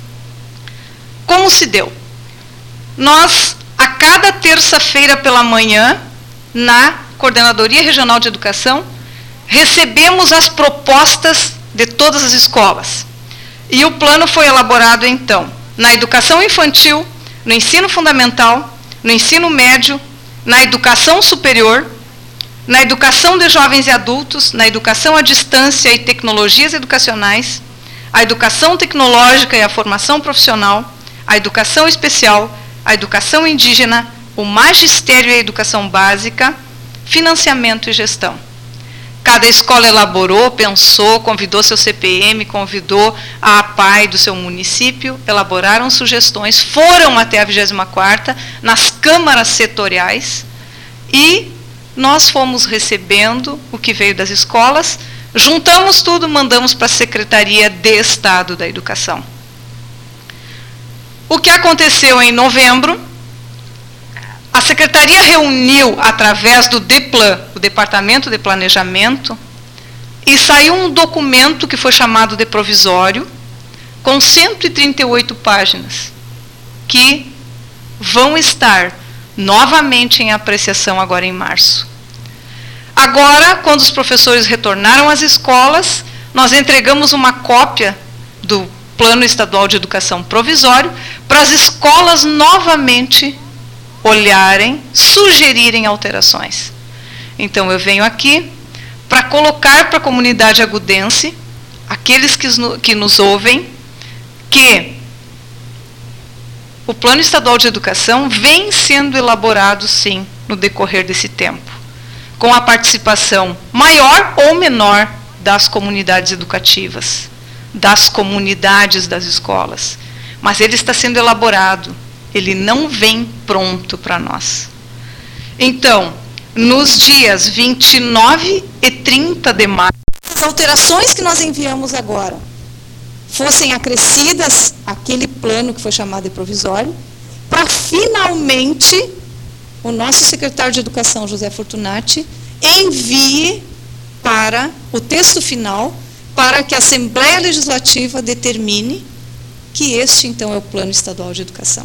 Como se deu? Nós, a cada terça-feira pela manhã, na Coordenadoria Regional de Educação, recebemos as propostas de todas as escolas. E o plano foi elaborado, então, na educação infantil, no ensino fundamental, no ensino médio, na educação superior, na educação de jovens e adultos, na educação à distância e tecnologias educacionais, a educação tecnológica e a formação profissional, a educação especial, a educação indígena, o magistério e a educação básica, financiamento e gestão. Cada escola elaborou, pensou, convidou seu CPM, convidou a APAE do seu município, elaboraram sugestões, foram até a 24ª, nas câmaras setoriais, e nós fomos recebendo o que veio das escolas, juntamos tudo, mandamos para a Secretaria de Estado da Educação. O que aconteceu em novembro, a Secretaria reuniu, através do DEPLAN, o Departamento de Planejamento, e saiu um documento que foi chamado de provisório, com 138 páginas, que vão estar novamente em apreciação agora em março. Agora, quando os professores retornaram às escolas, nós entregamos uma cópia do Plano Estadual de Educação Provisório para as escolas novamente olharem, sugerirem alterações. Então, eu venho aqui para colocar para a comunidade agudense, aqueles que nos ouvem, que o Plano Estadual de Educação vem sendo elaborado, sim, no decorrer desse tempo, com a participação maior ou menor das comunidades educativas, das comunidades das escolas. Mas ele está sendo elaborado, ele não vem pronto para nós. Então, nos dias 29 e 30 de maio, as alterações que nós enviamos agora fossem acrescidas àquele plano que foi chamado de provisório, para finalmente o nosso secretário de Educação, José Fortunati, envie para o texto final, para que a Assembleia Legislativa determine que este, então, é o Plano Estadual de Educação.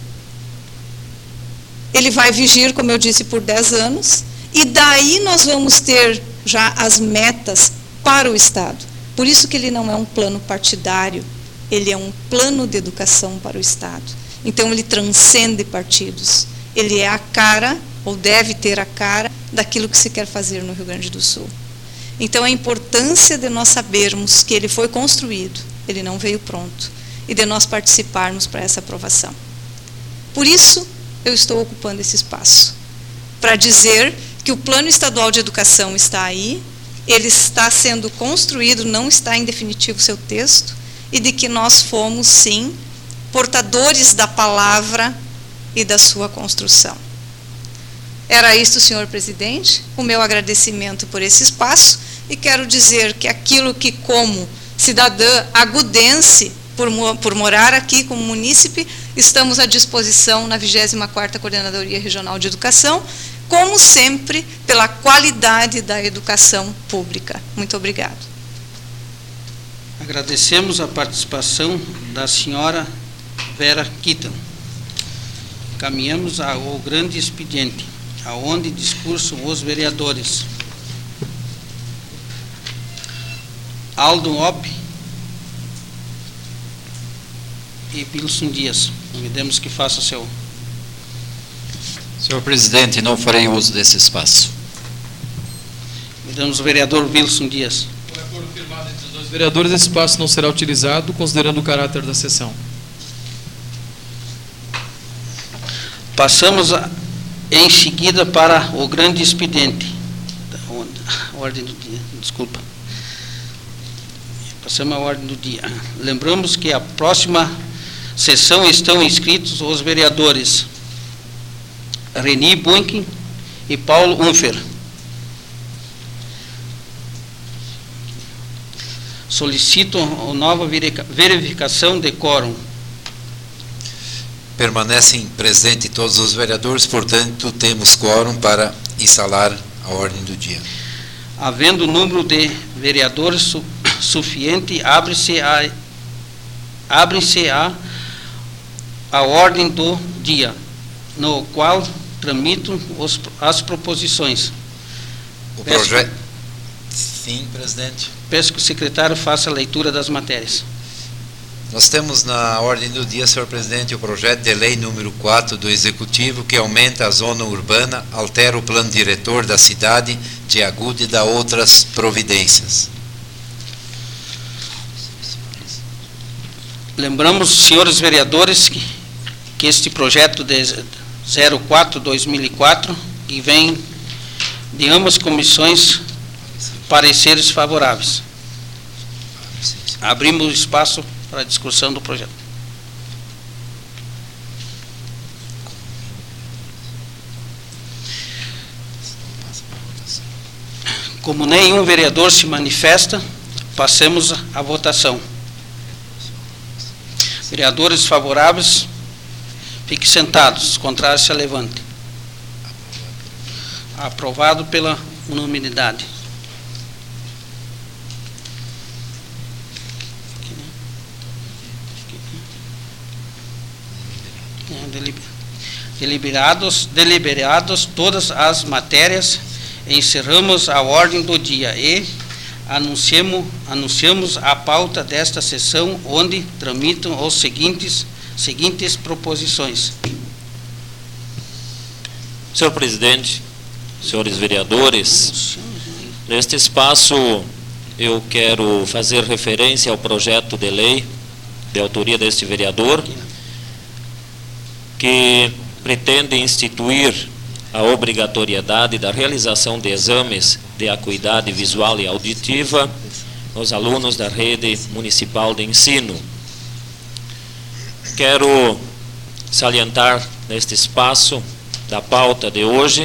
Ele vai vigir, como eu disse, por 10 anos, e daí nós vamos ter já as metas para o Estado. Por isso que ele não é um plano partidário, ele é um plano de educação para o Estado. Então, ele transcende partidos. Ele é a cara, ou deve ter a cara, daquilo que se quer fazer no Rio Grande do Sul. Então, a importância de nós sabermos que ele foi construído, ele não veio pronto, e de nós participarmos para essa aprovação. Por isso, eu estou ocupando esse espaço, para dizer que o Plano Estadual de Educação está aí, ele está sendo construído, não está em definitivo seu texto, e de que nós fomos, sim, portadores da palavra e da sua construção. Era isto, senhor presidente, o meu agradecimento por esse espaço, e quero dizer que aquilo que, como cidadã agudense, por morar aqui como munícipe, estamos à disposição na 24ª Coordenadoria Regional de Educação, como sempre, pela qualidade da educação pública. Muito obrigado. Agradecemos a participação da senhora Vera Kittan. Caminhamos ao grande expediente, aonde discursam os vereadores Aldo Opp e Wilson Dias. Convidamos que faça o seu. Senhor presidente, não farei uso desse espaço. Convidamos o vereador Wilson Dias. Por acordo firmado entre os dois vereadores, esse espaço não será utilizado, considerando o caráter da sessão. Passamos em seguida para o grande expediente. A ordem do dia, desculpa. Passamos à ordem do dia. Lembramos que a próxima sessão estão inscritos os vereadores Reni Bunkin e Paulo Unfer. Solicito a nova verificação de quórum. Permanecem presentes todos os vereadores, portanto, temos quórum para instalar a ordem do dia. Havendo número de vereadores suficiente, abre-se a ordem do dia, no qual tramitam as proposições. O projeto. Sim, presidente. Peço que o secretário faça a leitura das matérias. Nós temos na ordem do dia, senhor presidente, o projeto de lei número 4 do Executivo, que aumenta a zona urbana, altera o plano diretor da cidade de Agudo e dá outras providências. Lembramos, senhores vereadores, que este projeto de 04/2004, que vem de ambas comissões, pareceres favoráveis. Abrimos o espaço para a discussão do projeto. Como nenhum vereador se manifesta, passemos à votação. Vereadores favoráveis, fiquem sentados, contrários se levante. Aprovado pela unanimidade. Deliberados todas as matérias Encerramos a ordem do dia e anunciamos a pauta desta sessão, onde tramitam os seguintes proposições. Senhor presidente, senhores vereadores, neste espaço eu quero fazer referência ao projeto de lei de autoria deste vereador, que pretende instituir a obrigatoriedade da realização de exames de acuidade visual e auditiva nos alunos da rede municipal de ensino. Quero salientar neste espaço da pauta de hoje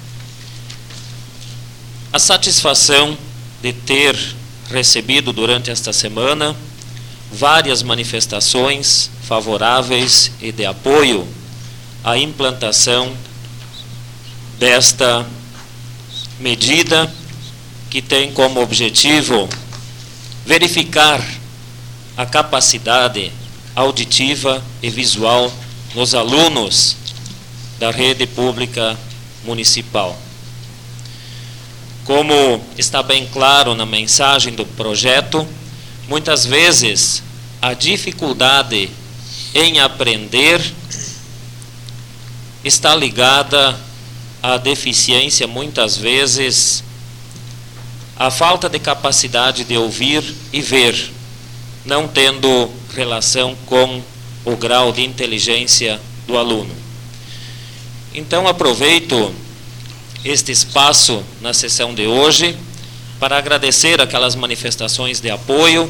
a satisfação de ter recebido durante esta semana várias manifestações favoráveis e de apoio à implantação desta medida, que tem como objetivo verificar a capacidade auditiva e visual nos alunos da rede pública municipal. Como está bem claro na mensagem do projeto, muitas vezes a dificuldade em aprender está ligada à deficiência, muitas vezes, à falta de capacidade de ouvir e ver, não tendo relação com o grau de inteligência do aluno. Então, aproveito este espaço na sessão de hoje para agradecer aquelas manifestações de apoio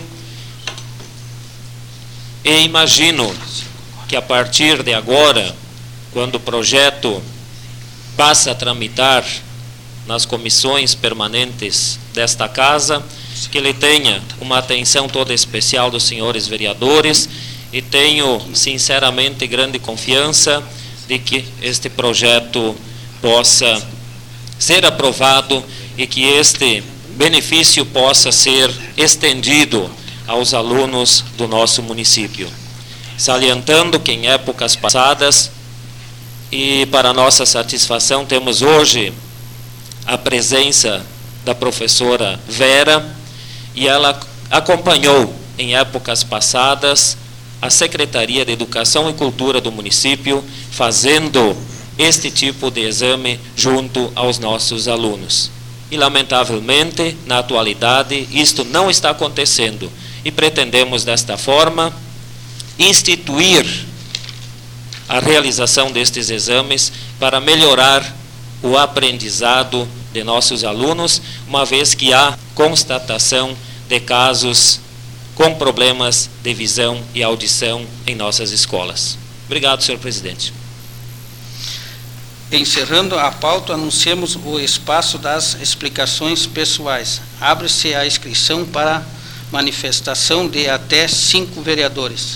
e imagino que a partir de agora, quando o projeto passa a tramitar nas comissões permanentes desta casa, que ele tenha uma atenção toda especial dos senhores vereadores, e tenho sinceramente grande confiança de que este projeto possa ser aprovado e que este benefício possa ser estendido aos alunos do nosso município. Salientando que em épocas passadas, e para nossa satisfação, temos hoje a presença da professora Vera, e ela acompanhou em épocas passadas a Secretaria de Educação e Cultura do município, fazendo este tipo de exame junto aos nossos alunos. E, lamentavelmente, na atualidade, isto não está acontecendo, e pretendemos, desta forma, instituir a realização destes exames para melhorar o aprendizado de nossos alunos, uma vez que há constatação de casos com problemas de visão e audição em nossas escolas. Obrigado, senhor presidente. Encerrando a pauta, anunciamos o espaço das explicações pessoais. Abre-se a inscrição para manifestação de até 5 vereadores.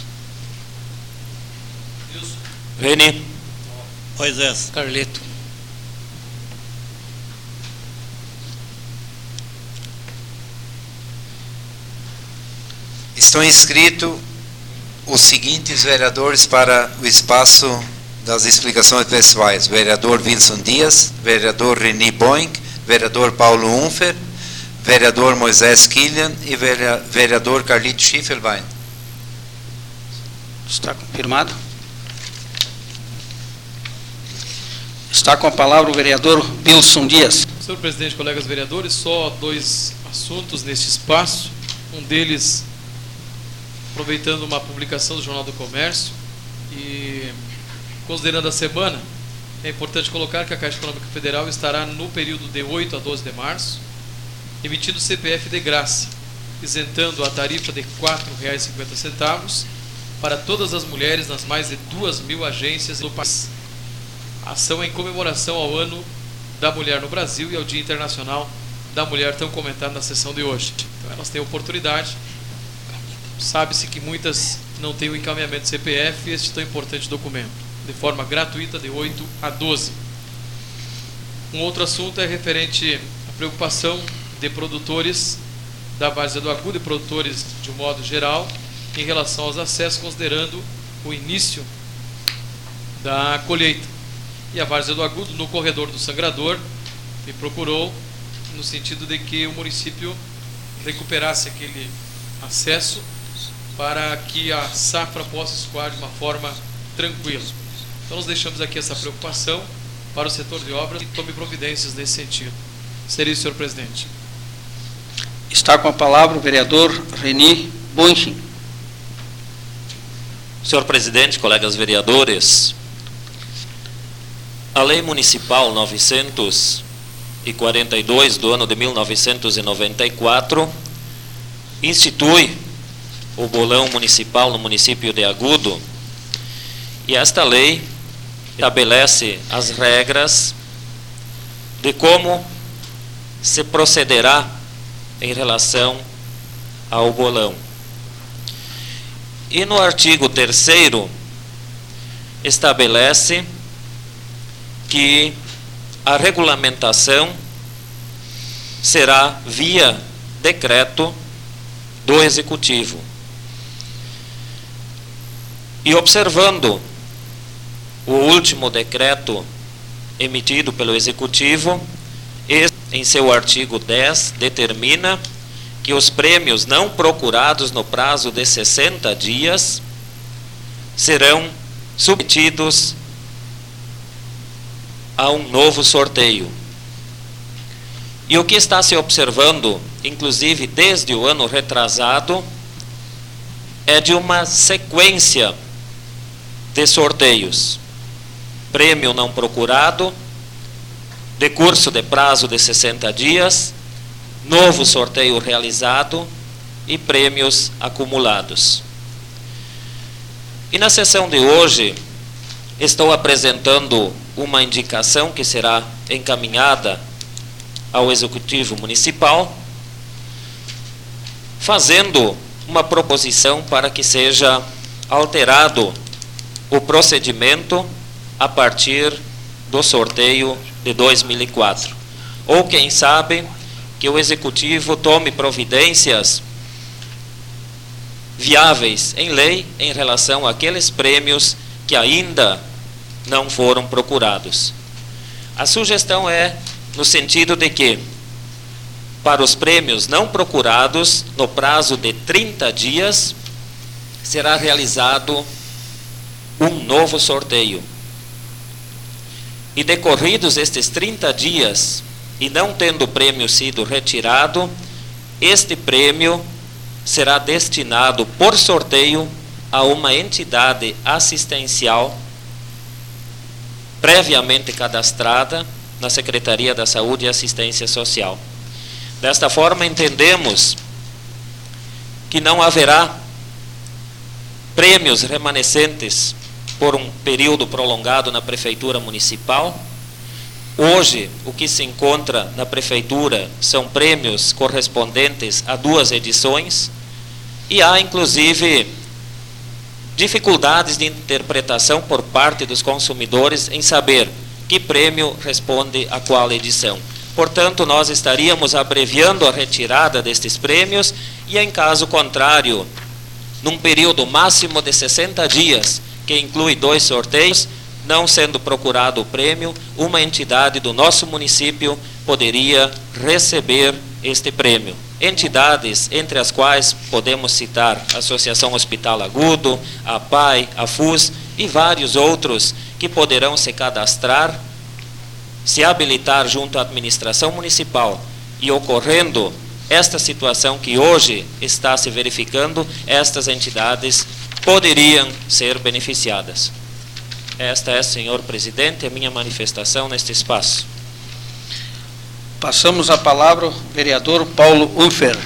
Reni. Moisés. Carleto. Estão inscritos os seguintes vereadores para o espaço das explicações pessoais: vereador Wilson Dias, vereador Reni Boing, vereador Paulo Unfer, vereador Moisés Killian e vereador Carlito Schiffelbein. Está confirmado? Está com a palavra o vereador Wilson Dias. Senhor presidente, colegas vereadores, só 2 assuntos neste espaço. Um deles, aproveitando uma publicação do Jornal do Comércio e considerando a semana, é importante colocar que a Caixa Econômica Federal estará no período de 8 a 12 de março, emitindo CPF de graça, isentando a tarifa de R$ 4,50 para todas as mulheres nas mais de 2.000 agências do país. A ação é em comemoração ao Ano da Mulher no Brasil e ao Dia Internacional da Mulher, tão comentado na sessão de hoje. Então elas têm oportunidade. Sabe-se que muitas não têm o encaminhamento de CPF e este tão importante documento, de forma gratuita, de 8 a 12. Um outro assunto é referente à preocupação de produtores da Várzea do Agudo e produtores de um modo geral em relação aos acessos, considerando o início da colheita. E a Várzea do Agudo, no corredor do Sangrador, me procurou no sentido de que o município recuperasse aquele acesso para que a safra possa escoar de uma forma tranquila. Então nós deixamos aqui essa preocupação para o setor de obras e tome providências nesse sentido. Seria isso, senhor presidente. Está com a palavra o vereador Reni Bonchin. Senhor presidente, colegas vereadores, a Lei Municipal 942 do ano de 1994 institui o bolão municipal no município de Agudo, e esta lei estabelece as regras de como se procederá em relação ao bolão. E no artigo 3º estabelece que a regulamentação será via decreto do Executivo. E observando o último decreto emitido pelo Executivo, em seu artigo 10, determina que os prêmios não procurados no prazo de 60 dias serão submetidos a um novo sorteio. E o que está se observando, inclusive desde o ano retrasado, é de uma sequência de sorteios. Prêmio não procurado, decurso de prazo de 60 dias, novo sorteio realizado e prêmios acumulados. E na sessão de hoje, estou apresentando uma indicação que será encaminhada ao Executivo Municipal, fazendo uma proposição para que seja alterado o procedimento a partir do sorteio de 2004. Ou, quem sabe, que o Executivo tome providências viáveis em lei em relação àqueles prêmios que ainda não foram procurados. A sugestão é no sentido de que, para os prêmios não procurados, no prazo de 30 dias, será realizado um novo sorteio. E decorridos estes 30 dias, e não tendo o prêmio sido retirado, este prêmio será destinado por sorteio a uma entidade assistencial previamente cadastrada na Secretaria da Saúde e Assistência Social. Desta forma, entendemos que não haverá prêmios remanescentes por um período prolongado na Prefeitura Municipal. Hoje, o que se encontra na Prefeitura são prêmios correspondentes a 2 edições, e há, inclusive, dificuldades de interpretação por parte dos consumidores em saber que prêmio responde a qual edição. Portanto, nós estaríamos abreviando a retirada destes prêmios e, em caso contrário, num período máximo de 60 dias, que inclui 2 sorteios, não sendo procurado o prêmio, uma entidade do nosso município poderia receber este prêmio. Entidades entre as quais podemos citar a Associação Hospital Agudo, a PAI, a FUS e vários outros que poderão se cadastrar, se habilitar junto à administração municipal, e ocorrendo esta situação que hoje está se verificando, estas entidades poderiam ser beneficiadas. Esta é, senhor presidente, a minha manifestação neste espaço. Passamos a palavra ao vereador Paulo Unfer.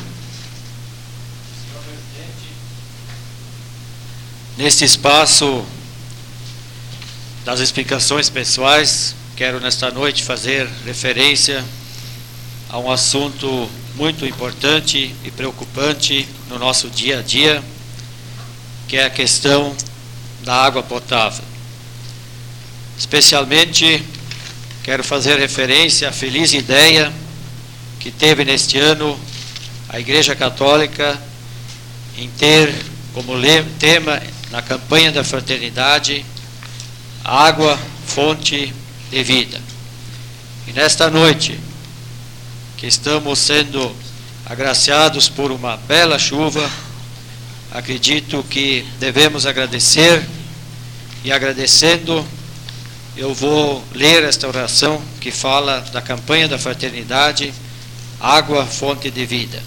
Neste espaço das explicações pessoais, quero nesta noite fazer referência a um assunto muito importante e preocupante no nosso dia a dia, que é a questão da água potável. Especialmente, quero fazer referência à feliz ideia que teve neste ano a Igreja Católica em ter como tema na campanha da fraternidade água, fonte de vida. E nesta noite, que estamos sendo agraciados por uma bela chuva. Acredito que devemos agradecer, e agradecendo, eu vou ler esta oração que fala da campanha da fraternidade, Água, Fonte de Vida.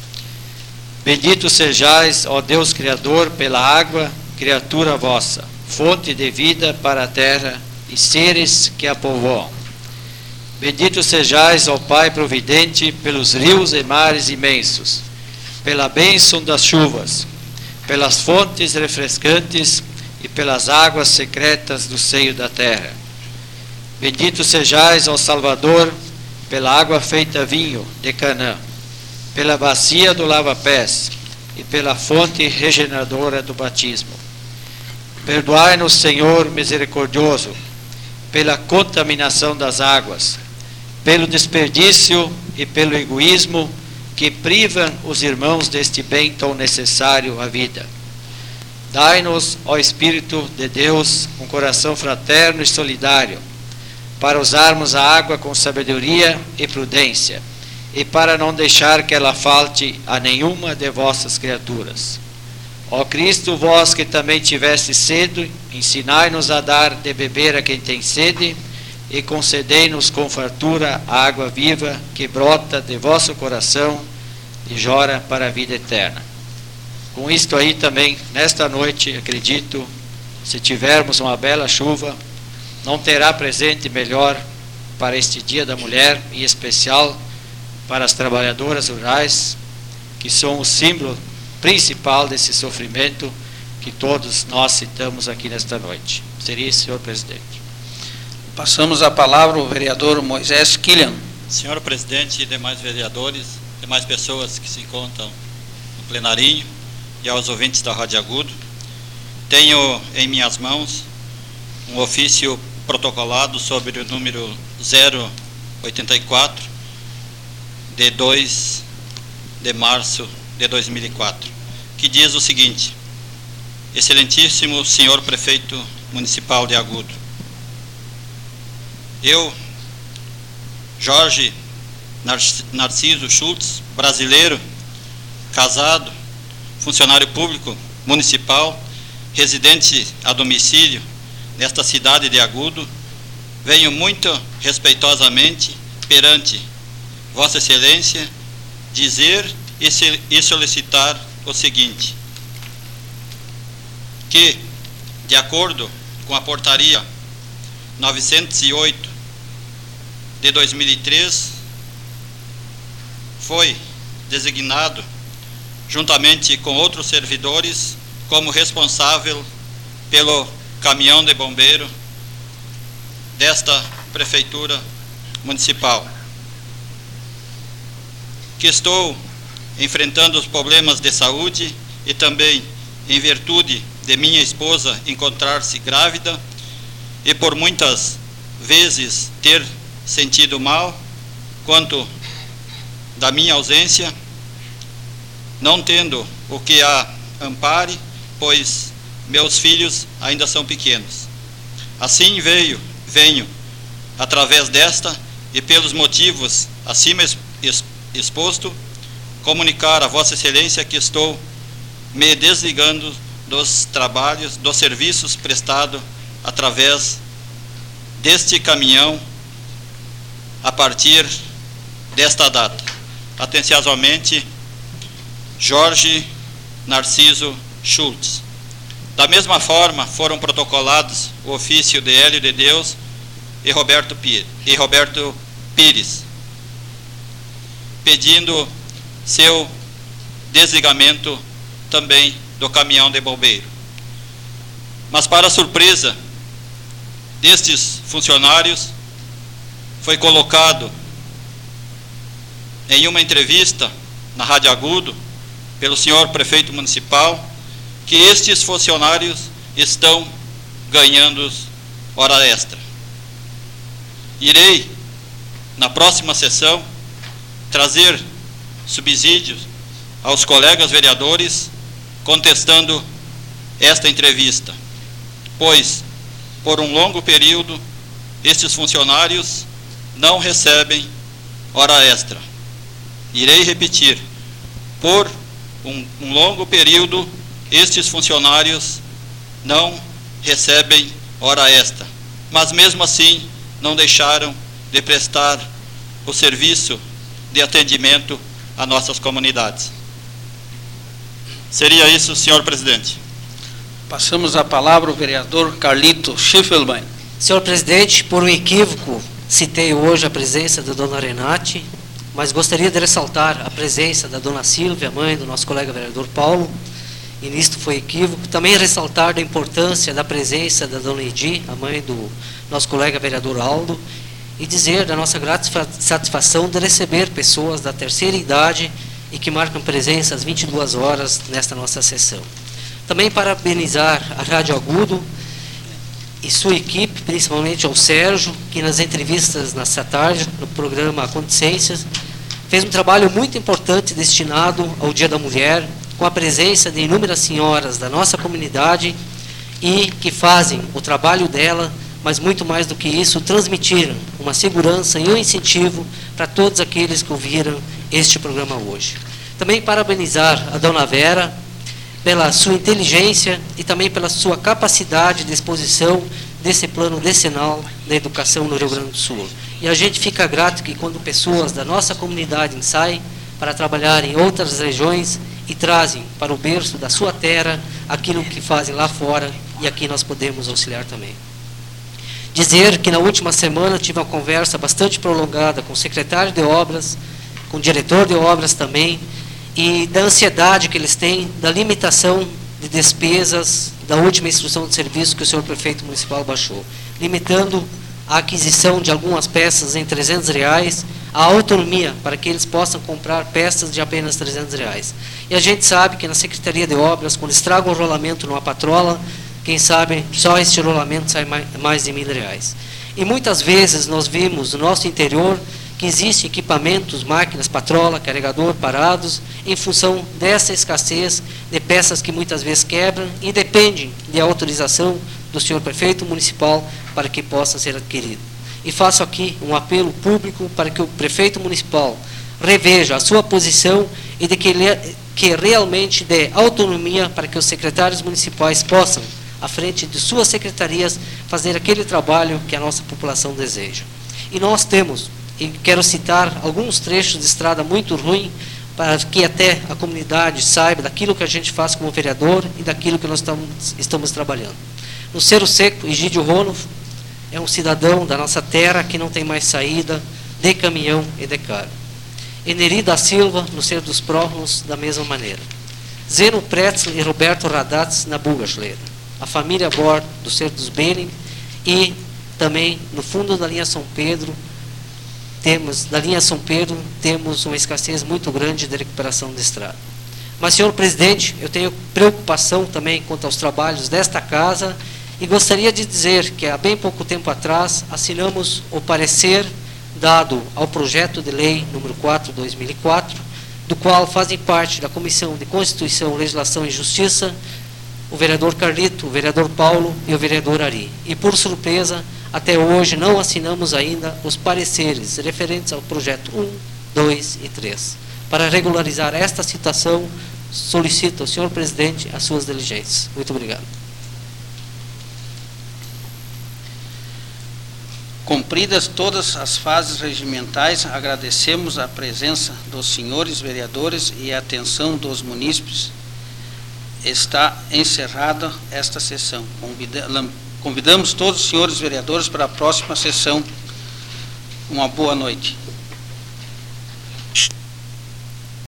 Bendito sejais, ó Deus Criador, pela água, criatura vossa, fonte de vida para a terra e seres que a povoam. Bendito sejais, ó Pai providente, pelos rios e mares imensos, pela bênção das chuvas, pelas fontes refrescantes e pelas águas secretas do seio da terra. Bendito sejais, ó Salvador, pela água feita vinho de Canaã, pela bacia do lava-pés e pela fonte regeneradora do batismo. Perdoai-nos, Senhor misericordioso, pela contaminação das águas, pelo desperdício e pelo egoísmo que privam os irmãos deste bem tão necessário à vida. Dai-nos, ó Espírito de Deus, um coração fraterno e solidário, para usarmos a água com sabedoria e prudência, e para não deixar que ela falte a nenhuma de vossas criaturas. Ó Cristo, vós que também tiveste sede, ensinai-nos a dar de beber a quem tem sede, e concedei-nos com fartura a água viva que brota de vosso coração e jora para a vida eterna. Com isto aí também, nesta noite, acredito, se tivermos uma bela chuva, não terá presente melhor para este Dia da Mulher, em especial para as trabalhadoras rurais, que são o símbolo principal desse sofrimento que todos nós citamos aqui nesta noite. Seria isso, senhor presidente. Passamos a palavra ao vereador Moisés Killian. Senhor presidente e demais vereadores, demais pessoas que se encontram no plenarinho e aos ouvintes da Rádio Agudo, tenho em minhas mãos um ofício protocolado sobre o número 084 de 2 de março de 2004, que diz o seguinte: Excelentíssimo senhor prefeito municipal de Agudo, eu, Jorge Narciso Schultz, brasileiro, casado, funcionário público municipal, residente a domicílio nesta cidade de Agudo, venho muito respeitosamente perante Vossa Excelência dizer e solicitar o seguinte: que, de acordo com a portaria 908 de 2003, foi designado, juntamente com outros servidores, como responsável pelo caminhão de bombeiro desta prefeitura municipal. Que estou enfrentando os problemas de saúde e também em virtude de minha esposa encontrar-se grávida e por muitas vezes ter sentido mal quanto da minha ausência, não tendo o que a ampare, pois meus filhos ainda são pequenos. Assim venho, através desta e pelos motivos acima exposto, comunicar a Vossa Excelência que estou me desligando dos trabalhos, dos serviços prestados através deste caminhão a partir desta data. Atenciosamente, Jorge Narciso Schultz. Da mesma forma, foram protocolados o ofício de Hélio de Deus e Roberto Pires, pedindo seu desligamento também do caminhão de bombeiro. Mas, para surpresa destes funcionários, foi colocado em uma entrevista na Rádio Agudo pelo senhor prefeito municipal que estes funcionários estão ganhando hora extra. Irei, na próxima sessão, trazer subsídios aos colegas vereadores contestando esta entrevista, pois, por um longo período, estes funcionários não recebem hora extra, irei repetir, por um longo período, estes funcionários não recebem hora extra, mas mesmo assim não deixaram de prestar o serviço de atendimento a nossas comunidades. Seria isso, senhor presidente. Passamos a palavra ao vereador Carlito Schiffelbein. Senhor presidente, por um equívoco, citei hoje a presença da dona Renate, mas gostaria de ressaltar a presença da dona Silvia, mãe do nosso colega vereador Paulo, e nisto foi equívoco. Também ressaltar da importância da presença da dona Edi, a mãe do nosso colega vereador Aldo, e dizer da nossa grata satisfação de receber pessoas da terceira idade e que marcam presença às 22 horas nesta nossa sessão. Também parabenizar a Rádio Agudo e sua equipe, principalmente ao Sérgio, que nas entrevistas nesta tarde, no programa Acontecências, fez um trabalho muito importante destinado ao Dia da Mulher, com a presença de inúmeras senhoras da nossa comunidade e que fazem o trabalho dela, mas muito mais do que isso, transmitiram uma segurança e um incentivo para todos aqueles que ouviram este programa hoje. Também parabenizar a dona Vera pela sua inteligência e também pela sua capacidade de exposição desse plano decenal da educação no Rio Grande do Sul. E a gente fica grato que quando pessoas da nossa comunidade saem para trabalhar em outras regiões e trazem para o berço da sua terra aquilo que fazem lá fora, e aqui nós podemos auxiliar também. Dizer que na última semana tive uma conversa bastante prolongada com o secretário de obras, com o diretor de obras também, e da ansiedade que eles têm da limitação de despesas da última instrução de serviço que o senhor prefeito municipal baixou, limitando a aquisição de algumas peças em R$300, a autonomia para que eles possam comprar peças de apenas R$300. E a gente sabe que na Secretaria de Obras, quando estraga um rolamento numa patrola, quem sabe só este rolamento sai mais de R$1.000. E muitas vezes nós vimos no nosso interior que existem equipamentos, máquinas, patrola, carregador parados, em função dessa escassez de peças que muitas vezes quebram e dependem de autorização do senhor prefeito municipal para que possa ser adquirido. E faço aqui um apelo público para que o prefeito municipal reveja a sua posição e de que realmente dê autonomia para que os secretários municipais possam, à frente de suas secretarias, fazer aquele trabalho que a nossa população deseja. E nós temos, e quero citar alguns trechos de estrada muito ruim, para que até a comunidade saiba daquilo que a gente faz como vereador e daquilo que nós estamos trabalhando. No Cerro Seco, Egídio Ronolfo é um cidadão da nossa terra que não tem mais saída de caminhão e de carro. Eneri da Silva, no Cerro dos Próximos, da mesma maneira. Zeno Pretzel e Roberto Radatz, na Bugaschleira. A família Bor, do Cerro dos Bering, e também no fundo da linha São Pedro, temos uma escassez muito grande de recuperação de estrada. Mas, senhor presidente, eu tenho preocupação também quanto aos trabalhos desta casa e gostaria de dizer que há bem pouco tempo atrás assinamos o parecer dado ao projeto de lei número 4/2004, do qual fazem parte da Comissão de Constituição, Legislação e Justiça o vereador Carlito, o vereador Paulo e o vereador Ari. E, por surpresa, até hoje não assinamos ainda os pareceres referentes ao projeto 1, 2 e 3. Para regularizar esta situação, solicito ao senhor presidente as suas diligências. Muito obrigado. Cumpridas todas as fases regimentais, agradecemos a presença dos senhores vereadores e a atenção dos munícipes. Está encerrada esta sessão. Convidamos todos os senhores vereadores para a próxima sessão. Uma boa noite.